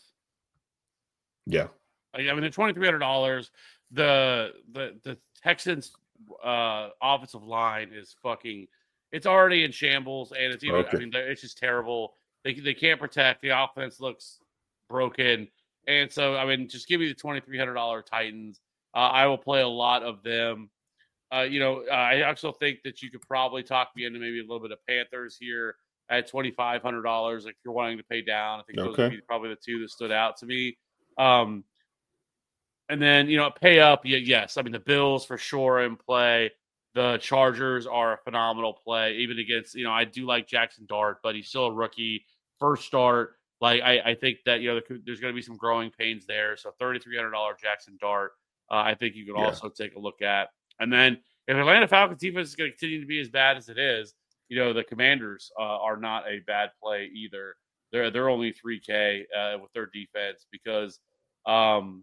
E: Yeah.
F: I mean, the twenty-three hundred dollars, the the the Texans uh, offensive line is fucking, it's already in shambles, and it's even,
E: okay.
F: I mean, it's just terrible. They they can't protect. The offense looks broken, and so I mean, just give me the twenty-three hundred dollars Titans. Uh, I will play a lot of them. Uh, you know, uh, I also think that you could probably talk me into maybe a little bit of Panthers here at twenty-five hundred dollars. Like if you're wanting to pay down, I think those
E: Okay.
F: would be probably the two that stood out to me. Um, and then, you know, pay up. Yeah, yes. I mean, the Bills for sure in play. The Chargers are a phenomenal play, even against, you know, I do like Jackson Dart, but he's still a rookie, first start. Like, I, I think that, you know, there, there's going to be some growing pains there. So thirty-three hundred dollars Jackson Dart, uh, I think you could
E: Yeah.
F: also take a look at. And then if Atlanta Falcons defense is going to continue to be as bad as it is, you know, the Commanders uh, are not a bad play either. They're they're only three K uh, with their defense because, um,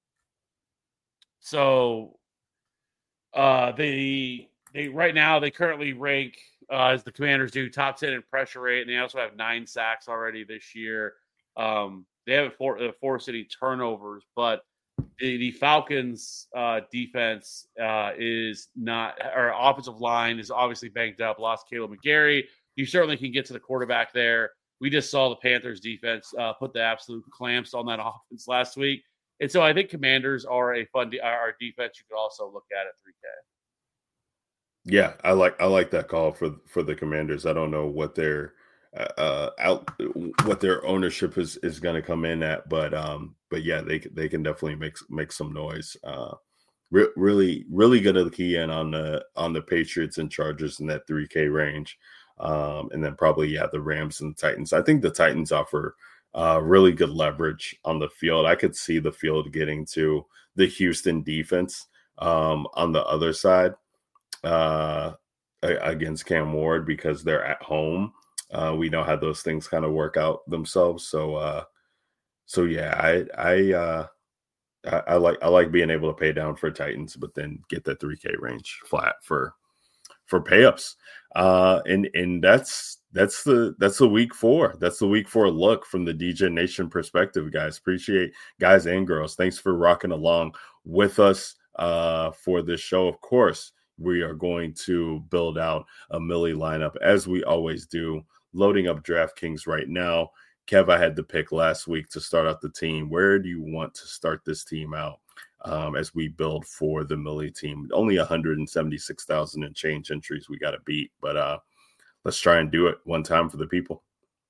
F: so uh, they they right now they currently rank uh, as the Commanders do top ten in pressure rate, and they also have nine sacks already this year. Um, they haven't for, uh, forced any turnovers, but the, the Falcons' uh, defense uh, is not, or offensive line is obviously banged up. Lost Caleb McGarry. You certainly can get to the quarterback there. We just saw the Panthers' defense uh, put the absolute clamps on that offense last week, and so I think Commanders are a fun de- are a defense you could also look at at three K.
E: Yeah, I like I like that call for for the Commanders. I don't know what their uh out what their ownership is is going to come in at, but um but yeah, they they can definitely make make some noise. Uh re- really really going to key in on the on the Patriots and Chargers in that three K range. Um and then probably yeah, the Rams and the Titans. I think the Titans offer uh really good leverage on the field. I could see the field getting to the Houston defense um on the other side uh against Cam Ward because they're at home. Uh, we know how those things kind of work out themselves. So, uh, so yeah, I, I, uh, I, I like, I like being able to pay down for Titans, but then get that three K range flat for, for payups. Uh, and, and that's, that's the, that's the week four. That's the week four look from the D J Nation perspective, guys. Appreciate guys and girls. Thanks for rocking along with us, uh, for this show. Of course, we are going to build out a Millie lineup as we always do. Loading up DraftKings right now. Kev, I had the pick last week to start out the team. Where do you want to start this team out um, as we build for the Millie team? Only one hundred seventy-six thousand and change entries we got to beat, but uh, let's try and do it one time for the people.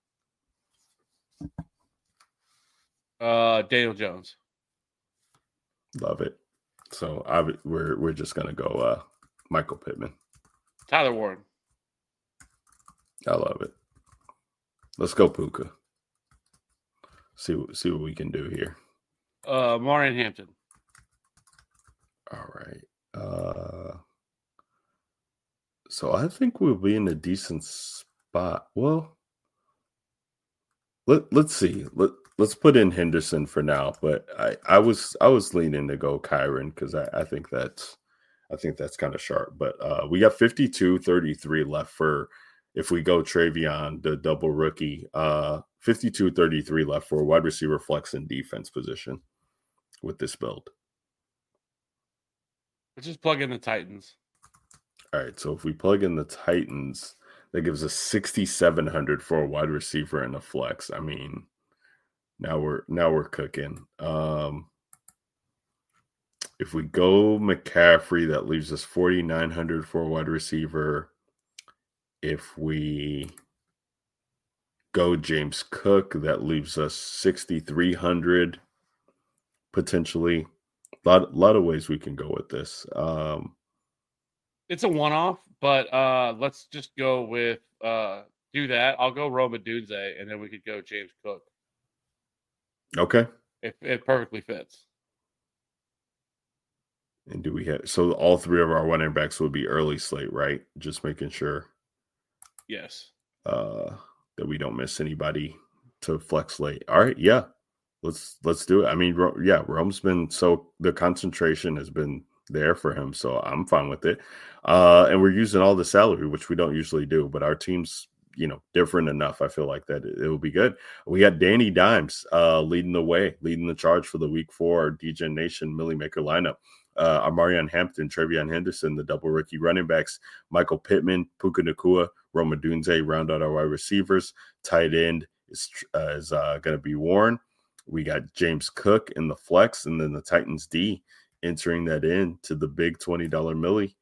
F: Uh, Daniel Jones.
E: Love it. So I, we're we're just gonna go uh, Michael Pittman.
F: Tyler Warren.
E: I love it. Let's go Puka. See see what we can do here.
F: Uh, Marion Hampton.
E: All right. Uh, so I think we'll be in a decent spot. Well, let let's see. Let let's put in Henderson for now. But I, I was I was leaning to go Kyron because I, I think that's I think that's kind of sharp. But uh, we got fifty-two thirty-three left for. If we go Travion, the double rookie, uh, fifty-two thirty-three left for wide receiver flex and defense position with this build.
F: Let's just plug in the Titans.
E: All right, so if we plug in the Titans, that gives us sixty-seven hundred for a wide receiver and a flex. I mean, now we're now we're cooking. Um, if we go McCaffrey, that leaves us forty-nine hundred for a wide receiver. If we go James Cook, that leaves us sixty-three hundred potentially. A lot, lot of ways we can go with this. Um,
F: It's a one-off, but uh, let's just go with uh, do that. I'll go Roma Dunze, and then we could go James Cook.
E: Okay.
F: If it perfectly fits.
E: And do we have so all three of our running backs would be early slate, right? Just making sure.
F: Yes.
E: Uh, that we don't miss anybody to flex late. All right, yeah, let's let's do it. I mean, Ro- yeah, Rome's been so the concentration has been there for him, so I'm fine with it. Uh, and we're using all the salary, which we don't usually do, but our team's you know different enough. I feel like that it, it will be good. We got Danny Dimes uh, leading the way, leading the charge for the week four D J Nation Millie Maker lineup. Uh, Amarian Hampton, Travion Henderson, the double rookie running backs, Michael Pittman, Puka Nacua, Roma Dunze, round out our wide receivers. Tight end is, uh, is uh, going to be Warren. We got James Cook in the flex, and then the Titans D entering that in to the big twenty dollars millie.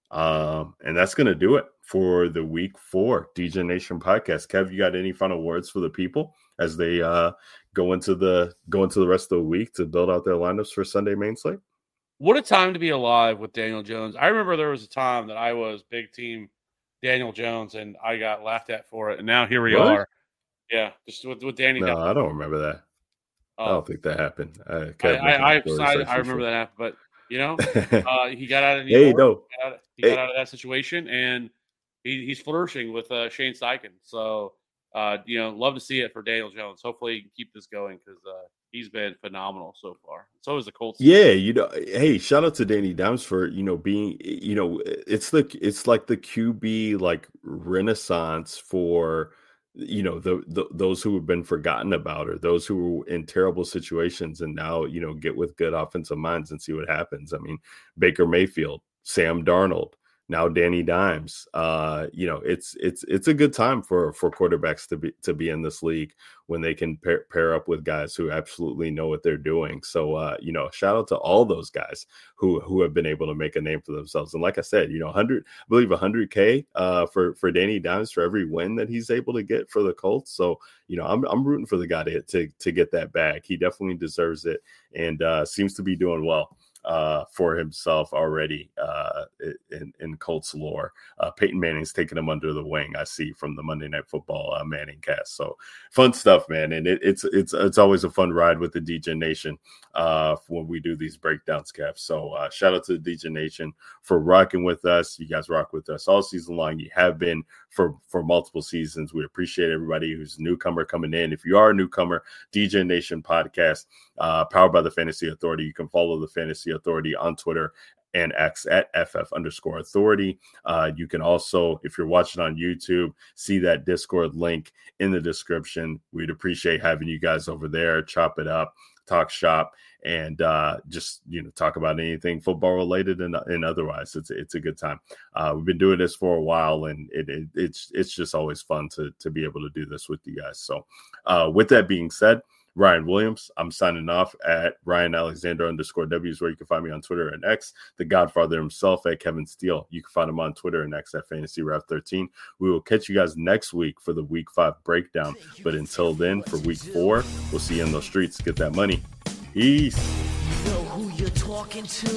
E: Um, and that's going to do it for the week four D J Nation podcast. Kev, you got any final words for the people as they uh, go into the go into the rest of the week to build out their lineups for Sunday main slate?
F: What a time to be alive with Daniel Jones. I remember there was a time that I was big team Daniel Jones, and I got laughed at for it. And now here we
E: What?
F: are. Yeah, just with, with Danny.
E: No,
F: down.
E: I don't remember that. I
F: Oh,
E: don't think that happened. Uh,
F: I,
E: Kev,
F: I, I,
E: looking for
F: I,
E: research
F: I
E: for
F: remember
E: sure.
F: that happened, but you know, uh, he got out of New
E: Hey,
F: York.
E: no.
F: He got, out, he got
E: Hey.
F: out of that situation, and he, he's flourishing with uh, Shane Steichen. So, uh, you know, love to see it for Daniel Jones. Hopefully, he can keep this going because uh, he's been phenomenal so far. So is the Colts.
E: Yeah, you know, hey, shout out to Danny Dimes for, you know, being, you know, it's the it's like the Q B like renaissance for, you know, the, the those who have been forgotten about, or those who were in terrible situations and now, you know, get with good offensive minds and see what happens. I mean, Baker Mayfield, Sam Darnold, now Danny Dimes. Uh, you know, it's it's it's a good time for for quarterbacks to be to be in this league when they can pair, pair up with guys who absolutely know what they're doing. So, uh, you know, shout out to all those guys who who have been able to make a name for themselves. And like I said, you know, one hundred, I believe one hundred K uh, for for Danny Dimes for every win that he's able to get for the Colts. So, you know, I'm I'm rooting for the guy to to, to get that bag. He definitely deserves it, and uh, seems to be doing well uh, for himself already uh, in, in Colts lore. Uh, Peyton Manning's taking him under the wing, I see, from the Monday Night Football uh, Manning cast. So fun stuff, man. And it, it's it's it's always a fun ride with the D J Nation uh, when we do these breakdowns, Kev. So uh, shout out to the D J Nation for rocking with us. You guys rock with us all season long. You have been for, for multiple seasons. We appreciate everybody who's a newcomer coming in. If you are a newcomer, D J Nation podcast, uh, powered by the Fantasy Authority. You can follow the Fantasy Authority on Twitter and X at F F underscore authority. Uh, you can also, if you're watching on YouTube, see that Discord link in the description. We'd appreciate having you guys over there, chop it up, talk shop, and uh, just, you know, talk about anything football related and, and otherwise. It's it's a good time. Uh, we've been doing this for a while, and it, it, it's it's just always fun to to be able to do this with you guys. So uh, with that being said, Ryan Williams, I'm signing off at Ryan Alexander underscore W is where you can find me on Twitter and X. The Godfather himself at Kevin Steele. You can find him on Twitter and X at Fantasy Rev thirteen. We will catch you guys next week for the week five breakdown. But until then, for week four, we'll see you in those streets. Get that money. Peace.
D: Know who you're talking to?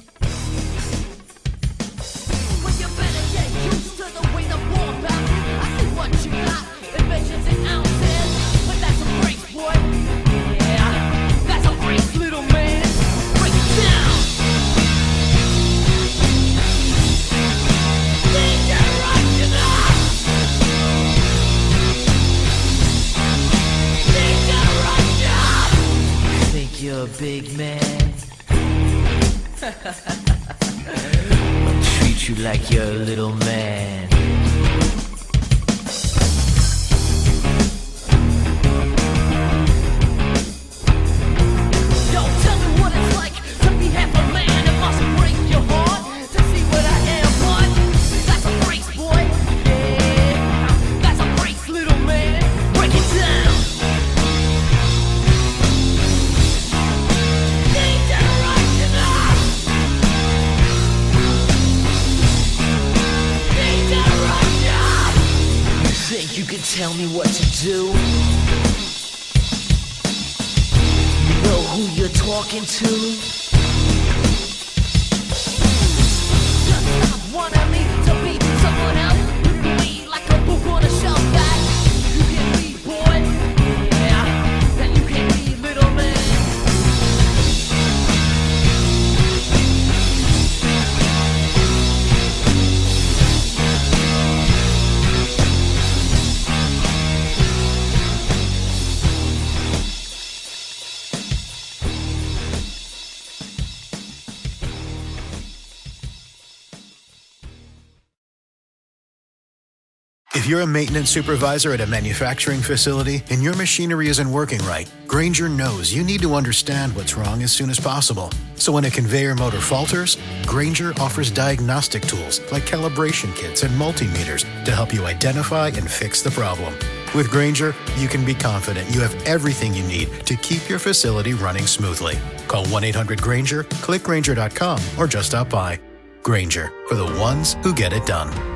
D: Well, you better get used to the way the ball bounces. I see what you got, inventions and ounces, but that's a race, boy. Yeah, that's a race, little man. Break it down. D J Rock, D J Rock. Think you're a big man? I'll treat you like you're a little man. Yo, tell me what it's like to be half a man. It must break your heart to see what I am, but that's a race, boy. Yeah, that's a race, little man. Break it down. D J Rock, D J Rock. You think you can tell me what to do? You know who you're talking to? Just stop wanting me to be someone else. Be like a book on a shelf that you can read, boy. Yeah, that you can read, little man.
G: If you're a maintenance supervisor at a manufacturing facility and your machinery isn't working right, Grainger knows you need to understand what's wrong as soon as possible. So when a conveyor motor falters, Grainger offers diagnostic tools like calibration kits and multimeters to help you identify and fix the problem. With Grainger, you can be confident you have everything you need to keep your facility running smoothly. Call one eight hundred Grainger, click Grainger dot com, or just stop by. Grainger, for the ones who get it done.